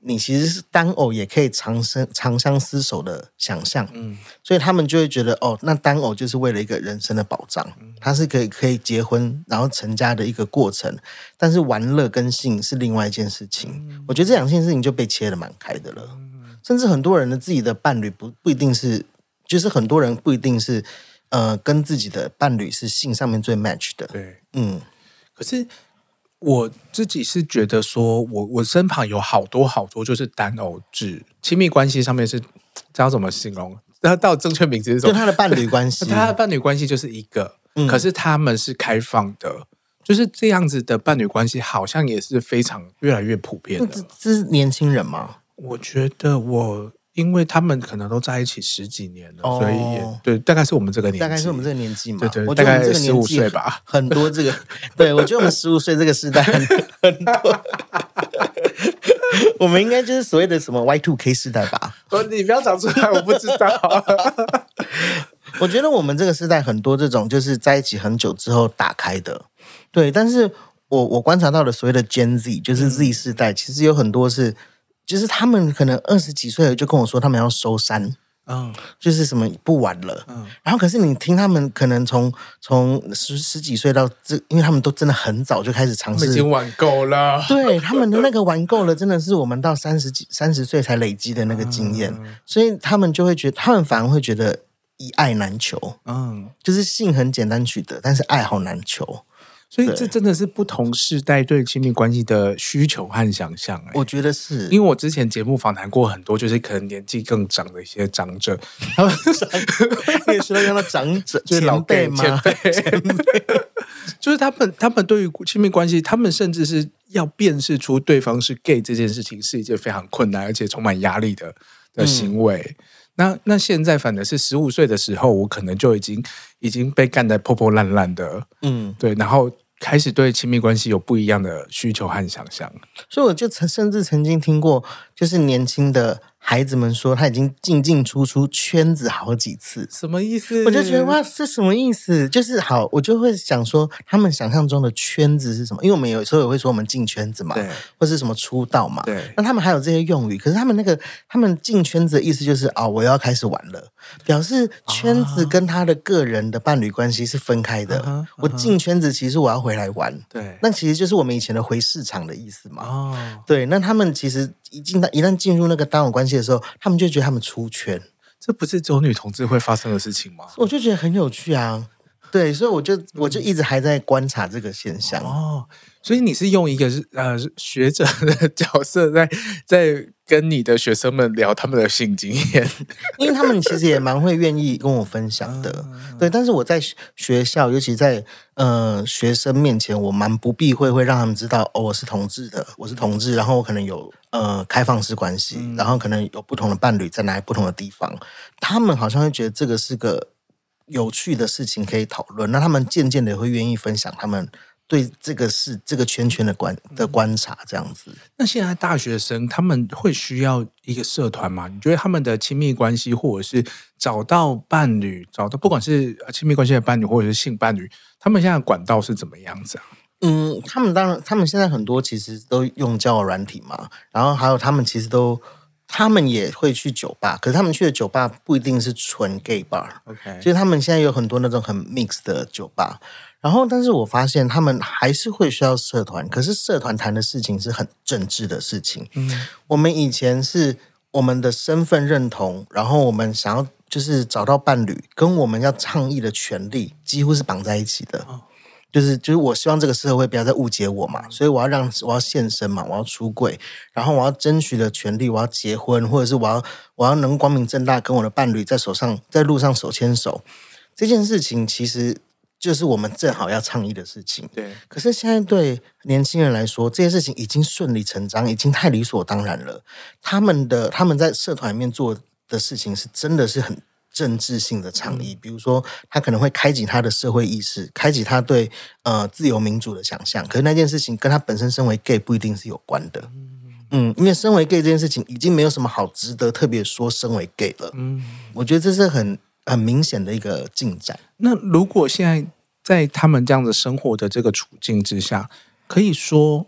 你其实是单偶也可以长生长相厮守的想象，嗯，所以他们就会觉得哦，那单偶就是为了一个人生的保障，嗯、它是可以可以结婚然后成家的一个过程，但是玩乐跟性是另外一件事情。嗯、我觉得这两件事情就被切得蛮开的了，嗯、甚至很多人的自己的伴侣不不一定是，就是很多人不一定是呃跟自己的伴侣是性上面最 match 的， 对， 嗯， 可是。我自己是觉得说我我身旁有好多好多就是单偶制亲密关系上面是知道怎么形容，然后到正确名字是什么？ 就他的伴侣关系， 他的伴侣关系就是一个、嗯、可是他们是开放的，就是这样子的伴侣关系好像也是非常越来越普遍的。 这, 这是年轻人吗？ 我觉得我因为他们可能都在一起十几年了，哦、所以也对，大概是我们这个年纪， 大概是我们这个年纪嘛， 对对， 我大概十五岁吧， 很多这个，对我觉得我们十五岁这个时代很很多，我们应该就是所谓的什么 Y 二 K 时代吧？ 你不要讲出来，我不知道。 我觉得我们这个时代很多这种就是在一起很久之后打开的，对，但是我我观察到的所谓的 Gen Z 就是 Z 世代，嗯、其实有很多是。就是他们可能二十几岁了就跟我说他们要收山，嗯，就是什么不玩了，嗯，然后可是你听他们可能从从十十几岁到这，因为他们都真的很早就开始尝试， 已经玩够了， 对，他们的那个玩够了，真的是我们到三十几三十岁才累积的那个经验，嗯、所以他们就会觉得，他们反而会觉得一爱难求，嗯，就是性很简单取得，但是爱好难求。 所以这真的是不同世代对亲密关系的需求和想象、欸。 我觉得是， 因为我之前节目访谈过很多，就是可能年纪更长的一些长者，他们你也说到用到长者，就是老辈吗？ 前辈，前辈就是他们，他们对于亲密关系，他们甚至是要辨识出对方是 gay 这件事情，是一件非常困难而且充满压力的的行为。嗯那那现在反而是十五岁的时候，我可能就已经已经被干得破破烂烂的，嗯，对，然后开始对亲密关系有不一样的需求和想象。 所以我就甚至曾经听过，就是年轻的孩子们说他已经进进出出圈子好几次。 什么意思？ 我就觉得哇，这什么意思？就是好，我就会想说他们想象中的圈子是什么？因为我们有时候也会说我们进圈子嘛，对，或是什么出道嘛， 对。 那他们还有这些用语，可是他们那个他们进圈子的意思就是啊、哦，我要开始玩了，表示圈子跟他的个人的伴侣关系是分开的。啊、我进圈子其实我要回来玩， 对， 那其实就是我们以前的回市场的意思嘛。哦，对，那他们其实一进到一旦进入那个单偶关系的时候，他们就觉得他们出圈。 这不是只有女同志会发生的事情吗？ 我就觉得很有趣啊，对，所以我就我就一直还在观察这个现象。 哦，所以你是用一个呃学者的角色在在跟你的学生们聊他们的性经验， 因为他们其实也蛮会愿意跟我分享的，嗯、对。但是我在学校，尤其在呃学生面前，我蛮不避讳会让他们知道，哦，我是同志的，我是同志，然后我可能有呃开放式关系，嗯、然后可能有不同的伴侣在哪里不同的地方，他们好像会觉得这个是个有趣的事情可以讨论，那他们渐渐的会愿意分享他们对这个是这个圈圈的观的观察，这样子。 那现在大学生他们会需要一个社团吗？你觉得他们的亲密关系，或者是找到伴侣，找到不管是亲密关系的伴侣，或者是性伴侣，他们现在的管道是怎么样子啊？ 嗯，他们当然，他们现在很多其实都用交友软体嘛，然后还有他们其实都。他们也会去酒吧，可是他们去的酒吧不一定是纯 gay bar，OK， 就是他们现在有很多那种很 mix 的酒吧，然后但是我发现他们还是会需要社团，可是社团谈的事情是很政治的事情。嗯，我们以前是我们的身份认同，然后我们想要就是找到伴侣，跟我们要倡议的权利几乎是绑在一起的。哦，就是就是我希望这个社会不要再误解我嘛，所以我要让我要献身嘛，我要出柜，然后我要争取的权利，我要结婚，或者是我要我要能光明正大跟我的伴侣在手上在路上手牵手，这件事情其实就是我们正好要倡议的事情。 对， 可是现在对年轻人来说，这件事情已经顺理成章，已经太理所当然了。他们的他们在社团里面做的事情是真的是很政治性的倡议，比如说他可能会开启他的社会意识，开启他对呃自由民主的想象，可是那件事情跟他本身身为 gay 不一定是有关的。嗯，因为身为 gay 这件事情已经没有什么好值得特别说身为 gay 了。嗯，我觉得这是很很明显的一个进展。 那如果现在在他们这样的生活的这个处境之下，可以说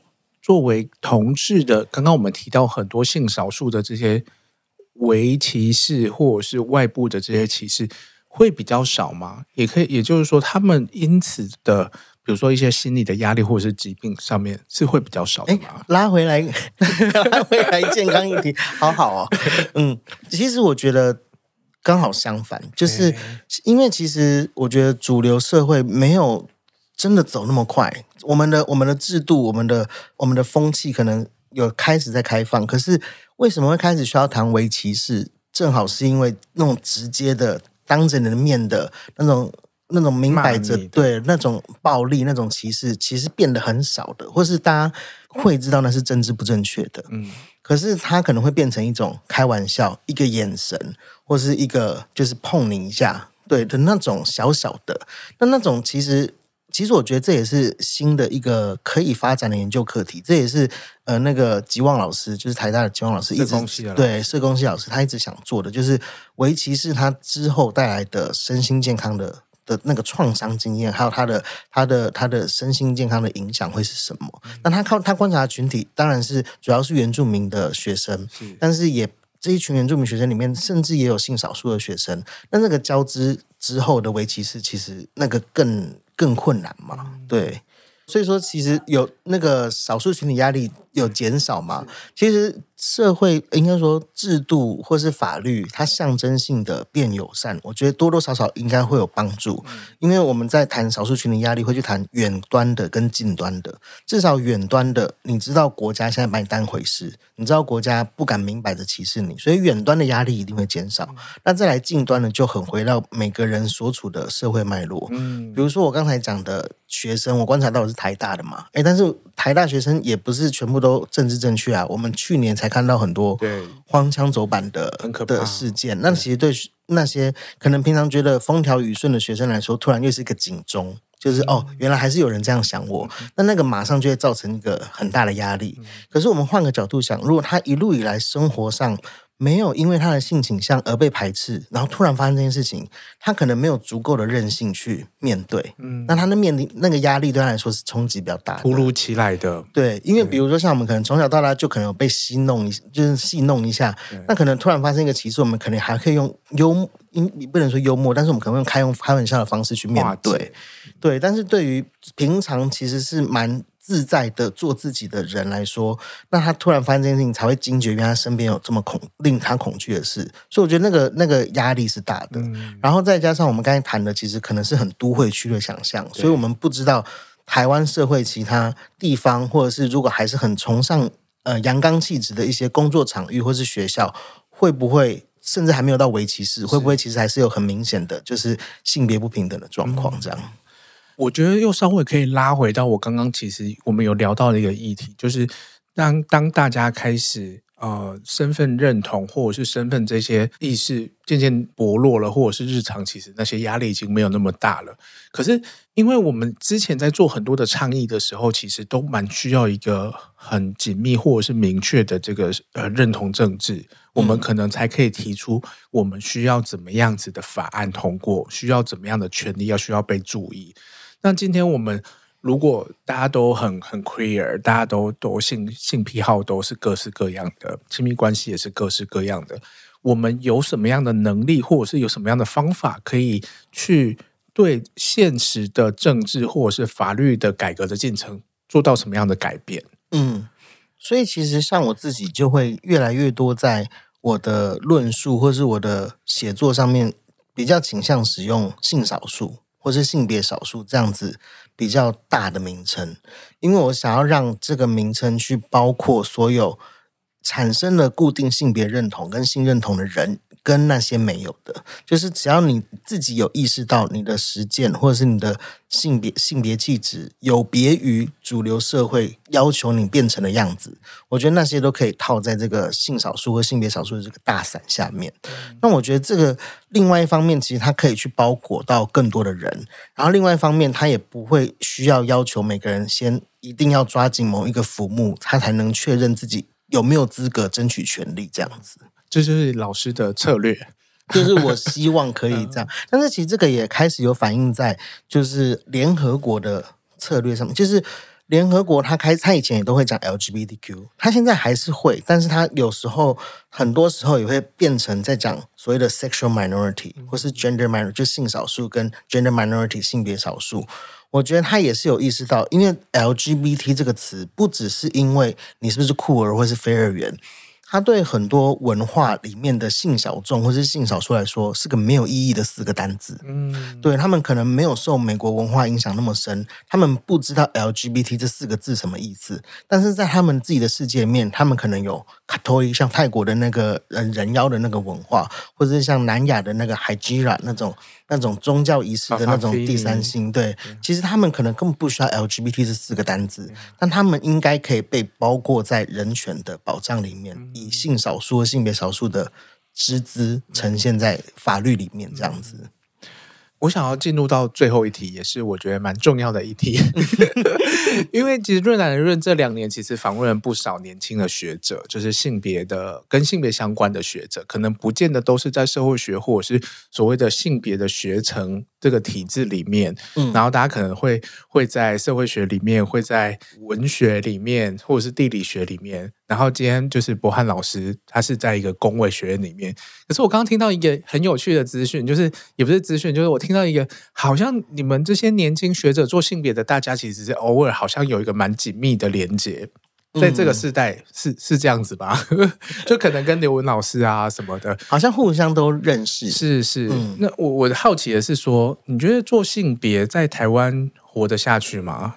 作为同志的，刚刚我们提到很多性少数的这些微歧视或者是外部的这些歧视会比较少吗？也可以，也就是说他们因此的比如说一些心理的压力或者是疾病上面是会比较少的吗？ 拉回来拉回来健康议题好好哦。嗯，其实我觉得刚好相反，就是因为其实我觉得主流社会没有真的走那么快，我们的我们的制度，我们的我们的风气可能有开始在开放，可是为什么会开始需要谈微歧视？正好是因为那种直接的当着你的面的那种那种明摆着对那种暴力那种歧视其实变得很少的，或是大家会知道那是政治不正确的，嗯，可是它可能会变成一种开玩笑，一个眼神或是一个就是碰你一下对的那种小小的，那那种其实其实我觉得这也是新的一个可以发展的研究课题，这也是呃那个吉旺老师，就是台大的吉旺老师，一直对社工系老师他一直想做的，就是微歧视他之后带来的身心健康的的那个创伤经验，还有他的他的他的身心健康的影响会是什么？嗯、那他靠他观察的群体当然是主要是原住民的学生，是但是也这一群原住民学生里面，甚至也有性少数的学生。那那个交织之后的微歧视，其实那个更。更困难嘛，对，所以说其实有那个少数群体压力有减少嘛，其实社会应该说制度或是法律它象征性的变友善，我觉得多多少少应该会有帮助，因为我们在谈少数群体压力会去谈远端的跟近端的，至少远端的你知道国家现在把你当回事，你知道国家不敢明摆着歧视你，所以远端的压力一定会减少，那再来近端的就很回到每个人所处的社会脉络，嗯，比如说我刚才讲的学生，我观察到的是台大的嘛，诶，但是台大学生也不是全部都政治正确啊，我们去年才看到很多荒腔走板的的事件，那其实对那些可能平常觉得风调雨顺的学生来说，突然又是一个警钟，就是哦，原来还是有人这样想我，那那个马上就会造成一个很大的压力。可是我们换个角度想，如果他一路以来生活上没有因为他的性倾向而被排斥，然后突然发生这件事情，他可能没有足够的韧性去面对，嗯，那他的面临那个压力对他来说是冲击比较大的， 突如其来的。 对，因为比如说像我们可能从小到大就可能有被戏弄，就是戏弄一下，那可能突然发生一个歧视，我们可能还可以用幽，你不能说幽默，但是我们可能用开用开玩笑的方式去面对，对。但是对于平常其实是蛮自在的做自己的人来说，那他突然发生这件事情才会惊觉，原来他身边有这么恐令他恐惧的事，所以我觉得那个那个压力是大的、嗯、然后再加上我们刚才谈的其实可能是很都会区的想象，所以我们不知道台湾社会其他地方，或者是如果还是很崇尚呃阳刚气质的一些工作场域或是学校，会不会甚至还没有到微歧视，会不会其实还是有很明显的就是性别不平等的状况这样、嗯， 我觉得又稍微可以拉回到我刚刚其实我们有聊到的一个议题，就是当当大家开始呃身份认同或者是身份这些意识渐渐薄弱了，或者是日常其实那些压力已经没有那么大了。可是因为我们之前在做很多的倡议的时候，其实都蛮需要一个很紧密或者是明确的这个呃认同政治，我们可能才可以提出我们需要怎么样子的法案通过，需要怎么样的权利要需要被注意。那今天我们如果大家都很很 queer， 大家都都性性癖好都是各式各样的，亲密关系也是各式各样的，我们有什么样的能力，或者是有什么样的方法，可以去对现实的政治或者是法律的改革的进程做到什么样的改变？ 嗯，所以其实像我自己就会越来越多在我的论述或是我的写作上面比较倾向使用性少数或是性别少数这样子比较大的名称，因为我想要让这个名称去包括所有产生了固定性别认同跟性认同的人跟那些没有的，就是只要你自己有意识到你的实践或者是你的性别性别气质有别于主流社会要求你变成的样子，我觉得那些都可以套在这个性少数或性别少数的这个大伞下面、嗯、那我觉得这个另外一方面其实它可以去包裹到更多的人，然后另外一方面它也不会需要要求每个人先一定要抓紧某一个浮木，他才能确认自己有没有资格争取权利这样子， 这就是老师的策略， 就是我希望可以这样但是其实这个也开始有反映在就是联合国的策略上面，就是联合国他开他以前也都会讲 L G B T Q， 他现在还是会，但是他有时候很多时候也会变成在讲所谓的 sexual minority 或是 gender minority， 就性少数跟 gender minority 性别少数。我觉得他也是有意识到，因为 L G B T 这个词不只是因为你是不是酷儿或是非二元，它对很多文化里面的性小众或是性少数来说是个没有意义的四个单字。嗯，对，他们可能没有受美国文化影响那么深，他们不知道 L G B T 这四个字什么意思，但是在他们自己的世界里面，他们可能有卡托伊，像泰国的那个人妖的那个文化，或者是像南亚的那个海吉拉那种那种宗教仪式的那种第三性。对，其实他们可能根本不需要 L G B T 这四个单字，但他们应该可以被包括在人权的保障里面，以性少数和性别少数的之资呈现在法律里面，这样子。 我想要进入到最后一题，也是我觉得蛮重要的一题因为其实润男人润这两年其实访问了不少年轻的学者，就是性别的跟性别相关的学者，可能不见得都是在社会学或者是所谓的性别的学程这个体制里面、嗯、然后大家可能会会在社会学里面，会在文学里面，或者是地理学里面，然后今天就是博翰老师他是在一个公卫学院里面。可是我刚刚听到一个很有趣的资讯，就是也不是资讯，就是我听到一个好像你们这些年轻学者做性别的，大家其实是偶尔好像有一个蛮紧密的连结，在这个世代、嗯、是是这样子吧就可能跟刘文老师啊什么的好像互相都认识。 是是、嗯、那我我好奇的是说，你觉得做性别在台湾活得下去吗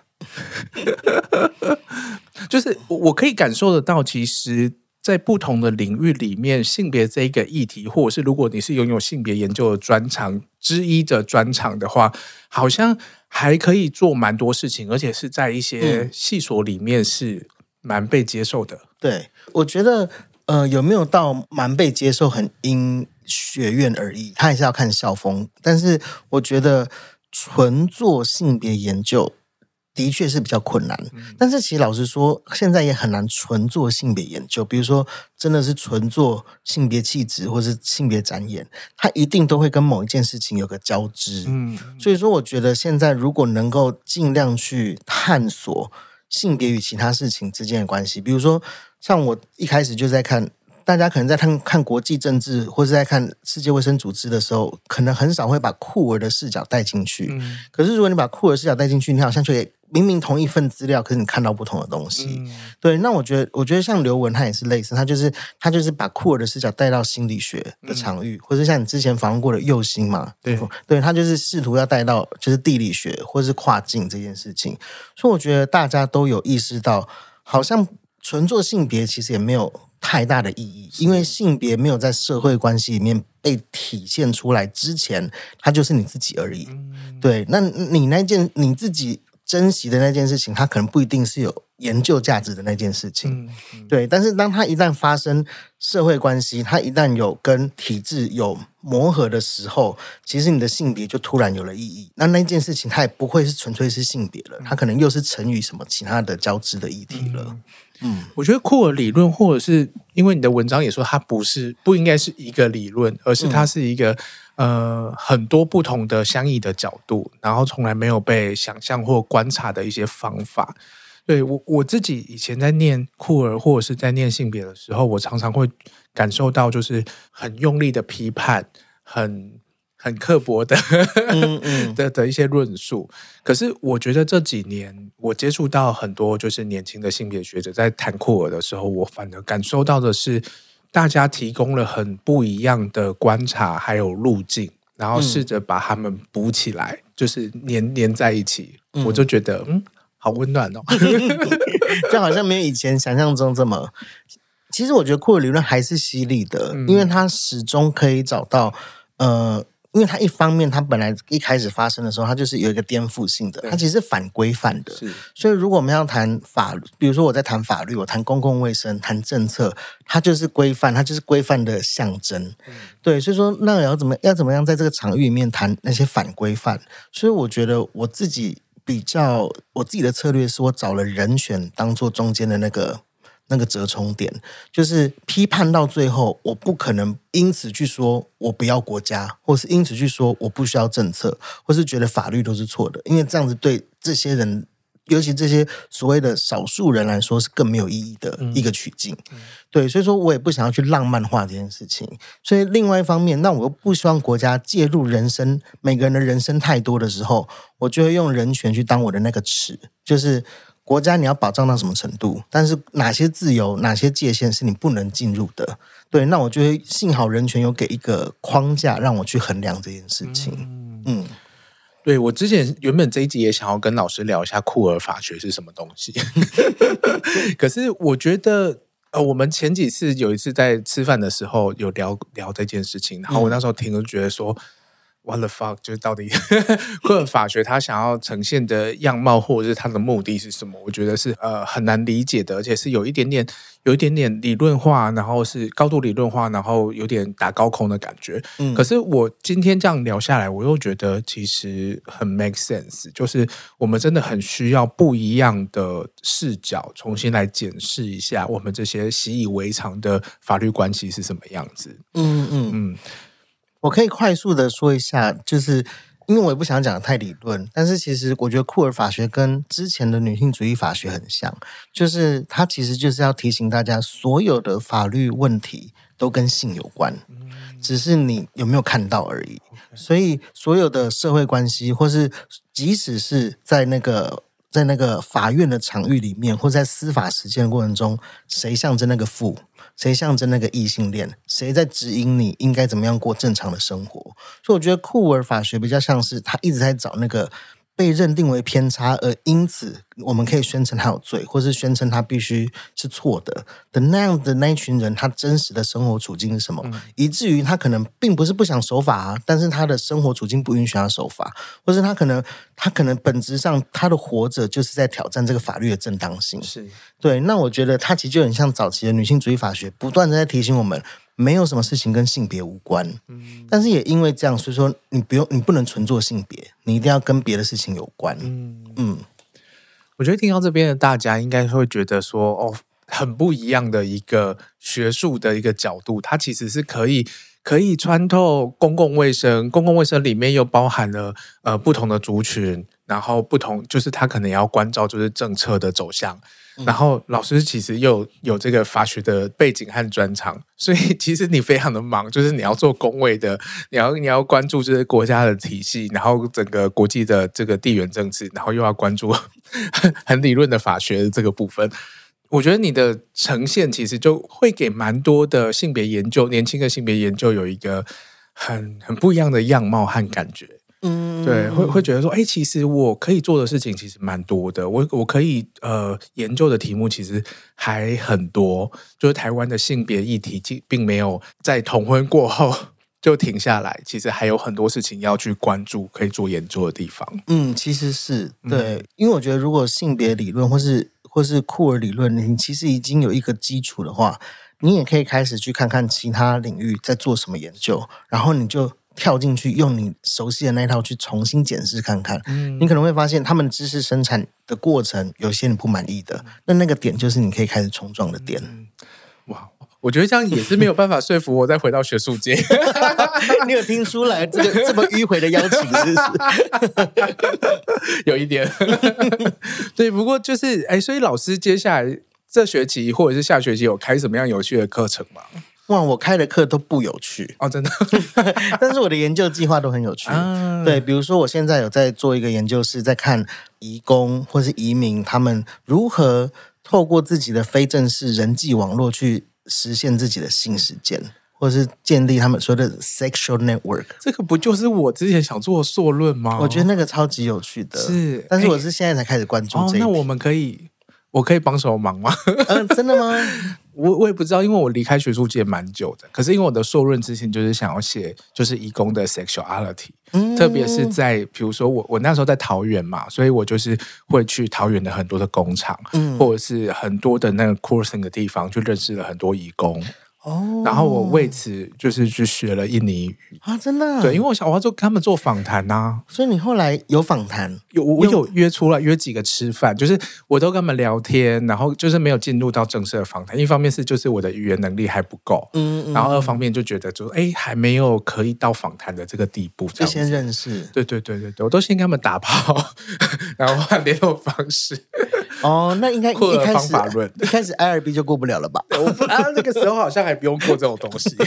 就是我可以感受得到，其实在不同的领域里面，性别这一个议题，或者是如果你是拥有性别研究的专长之一的专长的话，好像还可以做蛮多事情，而且是在一些系所里面是蛮被接受的。 嗯、对，我觉得呃有没有到蛮被接受很因学院而异，他还是要看校风。但是我觉得纯做性别研究的确是比较困难、嗯、但是其实老实说，现在也很难纯做性别研究。比如说真的是纯做性别气质或是性别展演，它一定都会跟某一件事情有个交织、嗯、所以说我觉得现在如果能够尽量去探索性别与其他事情之间的关系，比如说像我一开始就在看，大家可能在看看国际政治或是在看世界卫生组织的时候，可能很少会把酷儿的视角带进去、嗯、可是如果你把酷儿视角带进去，你好像就也明明同一份资料，可是你看到不同的东西、嗯、对。那我觉得我觉得像刘文他也是类似，他就是他就是把酷儿的视角带到心理学的场域、嗯、或者像你之前访问过的佑星嘛，对对，他就是试图要带到就是地理学或是跨境这件事情。所以我觉得大家都有意识到，好像纯做性别其实也没有太大的意义，因为性别没有在社会关系里面被体现出来之前，它就是你自己而已、嗯、对。那你那件你自己珍惜的那件事情，它可能不一定是有研究价值的那件事情、嗯嗯、对。但是当它一旦发生社会关系，它一旦有跟体制有磨合的时候，其实你的性别就突然有了意义。那那件事情它也不会是纯粹是性别了，它可能又是成语什么其他的交织的议题了。嗯嗯，我觉得酷儿理论，或者是因为你的文章也说它不是不应该是一个理论，而是它是一个、嗯、呃很多不同的相异的角度，然后从来没有被想象或观察的一些方法。对，我我自己以前在念酷儿或者是在念性别的时候，我常常会感受到就是很用力的批判，很很刻薄的嗯嗯的的一些论述。可是我觉得这几年我接触到很多就是年轻的性别学者在谈酷儿的时候，我反而感受到的是大家提供了很不一样的观察还有路径，然后试着把他们补起来、嗯、就是连连在一起、嗯、我就觉得嗯好温暖哦就好像没有以前想象中这么，其实我觉得酷儿理论还是犀利的、嗯、因为它始终可以找到呃因为它一方面它本来一开始发生的时候它就是有一个颠覆性的，它其实是反规范的，所以如果我们要谈法律，比如说我在谈法律，我谈公共卫生，谈政策，它就是规范，它就是规范的象征、嗯、对。所以说那要怎么要怎么样在这个场域里面谈那些反规范，所以我觉得我自己比较我自己的策略是我找了人权当做中间的那个那个折冲点，就是批判到最后我不可能因此去说我不要国家，或是因此去说我不需要政策，或是觉得法律都是错的，因为这样子对这些人尤其这些所谓的少数人来说是更没有意义的一个取径、嗯嗯、对，所以说我也不想要去浪漫化这件事情。所以另外一方面，那我又不希望国家介入人生每个人的人生太多的时候，我就会用人权去当我的那个尺，就是国家你要保障到什么程度，但是哪些自由哪些界限是你不能进入的，对，那我觉得幸好人权有给一个框架让我去衡量这件事情。嗯嗯， 对，我之前原本这一集也想要跟老师聊一下库尔法学是什么东西可是我觉得呃，我们前几次有一次在吃饭的时候有聊聊这件事情，然后我那时候听就觉得说、嗯What the fuck， 就是到底库尔法学他想要呈现的样貌或者是他的目的是什么，我觉得是呃很难理解的，而且是有一点点有一点点理论化，然后是高度理论化，然后有点打高空的感觉、嗯、可是我今天这样聊下来，我又觉得其实很 make sense， 就是我们真的很需要不一样的视角重新来检视一下我们这些习以为常的法律关系是什么样子。 嗯嗯嗯，我可以快速的说一下，就是因为我也不想讲的太理论，但是其实我觉得库尔法学跟之前的女性主义法学很像，就是它其实就是要提醒大家，所有的法律问题都跟性有关，只是你有没有看到而已。所以所有的社会关系，或是即使是在那个在那个法院的场域里面，或在司法实践的过程中，谁象征那个父，谁象征那个异性恋，谁在指引你应该怎么样过正常的生活。所以我觉得库尔法学比较像是他一直在找那个被认定为偏差，而因此我们可以宣称他有罪，或是宣称他必须是错的的那样的那一群人，他真实的生活处境是什么、嗯、以至于他可能并不是不想守法啊，但是他的生活处境不允许他守法，或是他可能他可能本质上他的活着就是在挑战这个法律的正当性。 是， 对，那我觉得他其实就很像早期的女性主义法学，不断的在提醒我们没有什么事情跟性别无关、嗯、但是也因为这样，所以说你不用你不能纯做性别，你一定要跟别的事情有关。嗯嗯， 我觉得听到这边的大家应该会觉得说哦，很不一样的一个学术的一个角度，它其实是可以可以穿透公共卫生，公共卫生里面又包含了呃不同的族群，然后不同就是它可能也要关照就是政策的走向。然后老师其实又 有, 有这个法学的背景和专长，所以其实你非常的忙，就是你要做公卫的，你要你要关注这个国家的体系，然后整个国际的这个地缘政治，然后又要关注很理论的法学的这个部分。我觉得你的呈现其实就会给蛮多的性别研究，年轻的性别研究有一个很很不一样的样貌和感觉。嗯，对，会会觉得说，哎，其实我可以做的事情其实蛮多的，我我可以呃研究的题目其实还很多，就是台湾的性别议题并没有在同婚过后就停下来，其实还有很多事情要去关注，可以做研究的地方。 嗯，其实是对、嗯，因为我觉得如果性别理论或是或是库尔理论，你其实已经有一个基础的话，你也可以开始去看看其他领域在做什么研究，然后你就跳进去，用你熟悉的那一套去重新检视看看、嗯、你可能会发现他们的知识生产的过程有些你不满意的，那那个点就是你可以开始冲撞的点、嗯、 哇，我觉得这样也是没有办法说服我再回到学术界你有听出来这个这么迂回的邀请是不是有一点对，不过就是哎，所以老师接下来这学期或者是下学期有开什么样有趣的课程吗？ 哇，我开的课都不有趣哦，真的但是我的研究计划都很有趣、啊、对，比如说我现在有在做一个研究，是在看移工或是移民他们如何透过自己的非正式人际网络去实现自己的性实践，或是建立他们说的 sexual network。 这个不就是我之前想做的硕论吗？ 我觉得那个超级有趣的，是，但是我是现在才开始关注这一、 哦、那我们可以我可以帮手忙吗？ 嗯、呃，真的吗？ 我我也不知道，因为我离开学术界蛮久的。可是因为我的硕论之前就是想要写，就是移工的 sexuality，、嗯、特别是在比如说我我那时候在桃园嘛，所以我就是会去桃园的很多的工厂，嗯、或者是很多的那个 coursing 的地方，就认识了很多移工。 哦， 然后我为此就是去学了印尼语啊，真的？ 对，因为我想我要做跟他们做访谈啊， 所以你后来有访谈？ 有，我有约出来约几个吃饭，就是我都跟他们聊天，然后就是没有进入到正式的访谈。一方面是就是我的语言能力还不够，嗯嗯，然后二方面就觉得就哎还没有可以到访谈的这个地步， 就先认识。 对对对对对，我都先跟他们打炮，然后换联络方式。 哦，那应该一开始论一开始 I R B 就过不了了吧？ 我不啊，那个时候好像还不用过这种东西。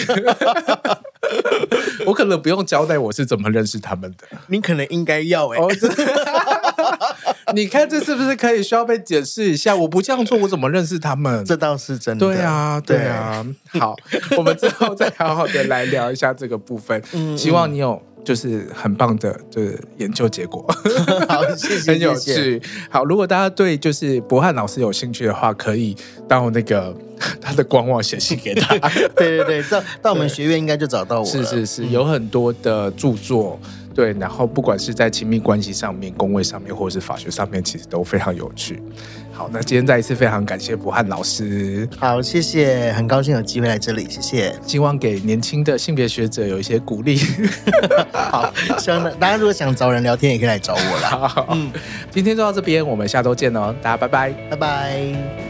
我可能不用交代我是怎么认识他们的。 你可能应该要哎、欸。哦，真的。 你看这是不是可以需要被解释一下？我不这样做，我怎么认识他们？ 这倒是真的。 对啊，对啊。好，我们之后再好好的来聊一下这个部分。嗯，希望你有就是很棒的就是研究结果。 好，谢谢， 很有趣。谢谢好，如果大家对就是博翰老师有兴趣的话，可以到那个他的官网写信给他。 对对对，到到我们学院应该就找到我了。 是是是，有很多的著作。对，然后不管是在亲密关系上面、公卫上面，或者是法学上面，其实都非常有趣。好，那今天再一次非常感谢博翰老师。 好，谢谢，很高兴有机会来这里，谢谢。 希望给年轻的性别学者有一些鼓励。 好，希望大家如果想找人聊天，也可以来找我啦。 好，嗯，今天就到这边，我们下周见哦，大家拜拜， 拜拜。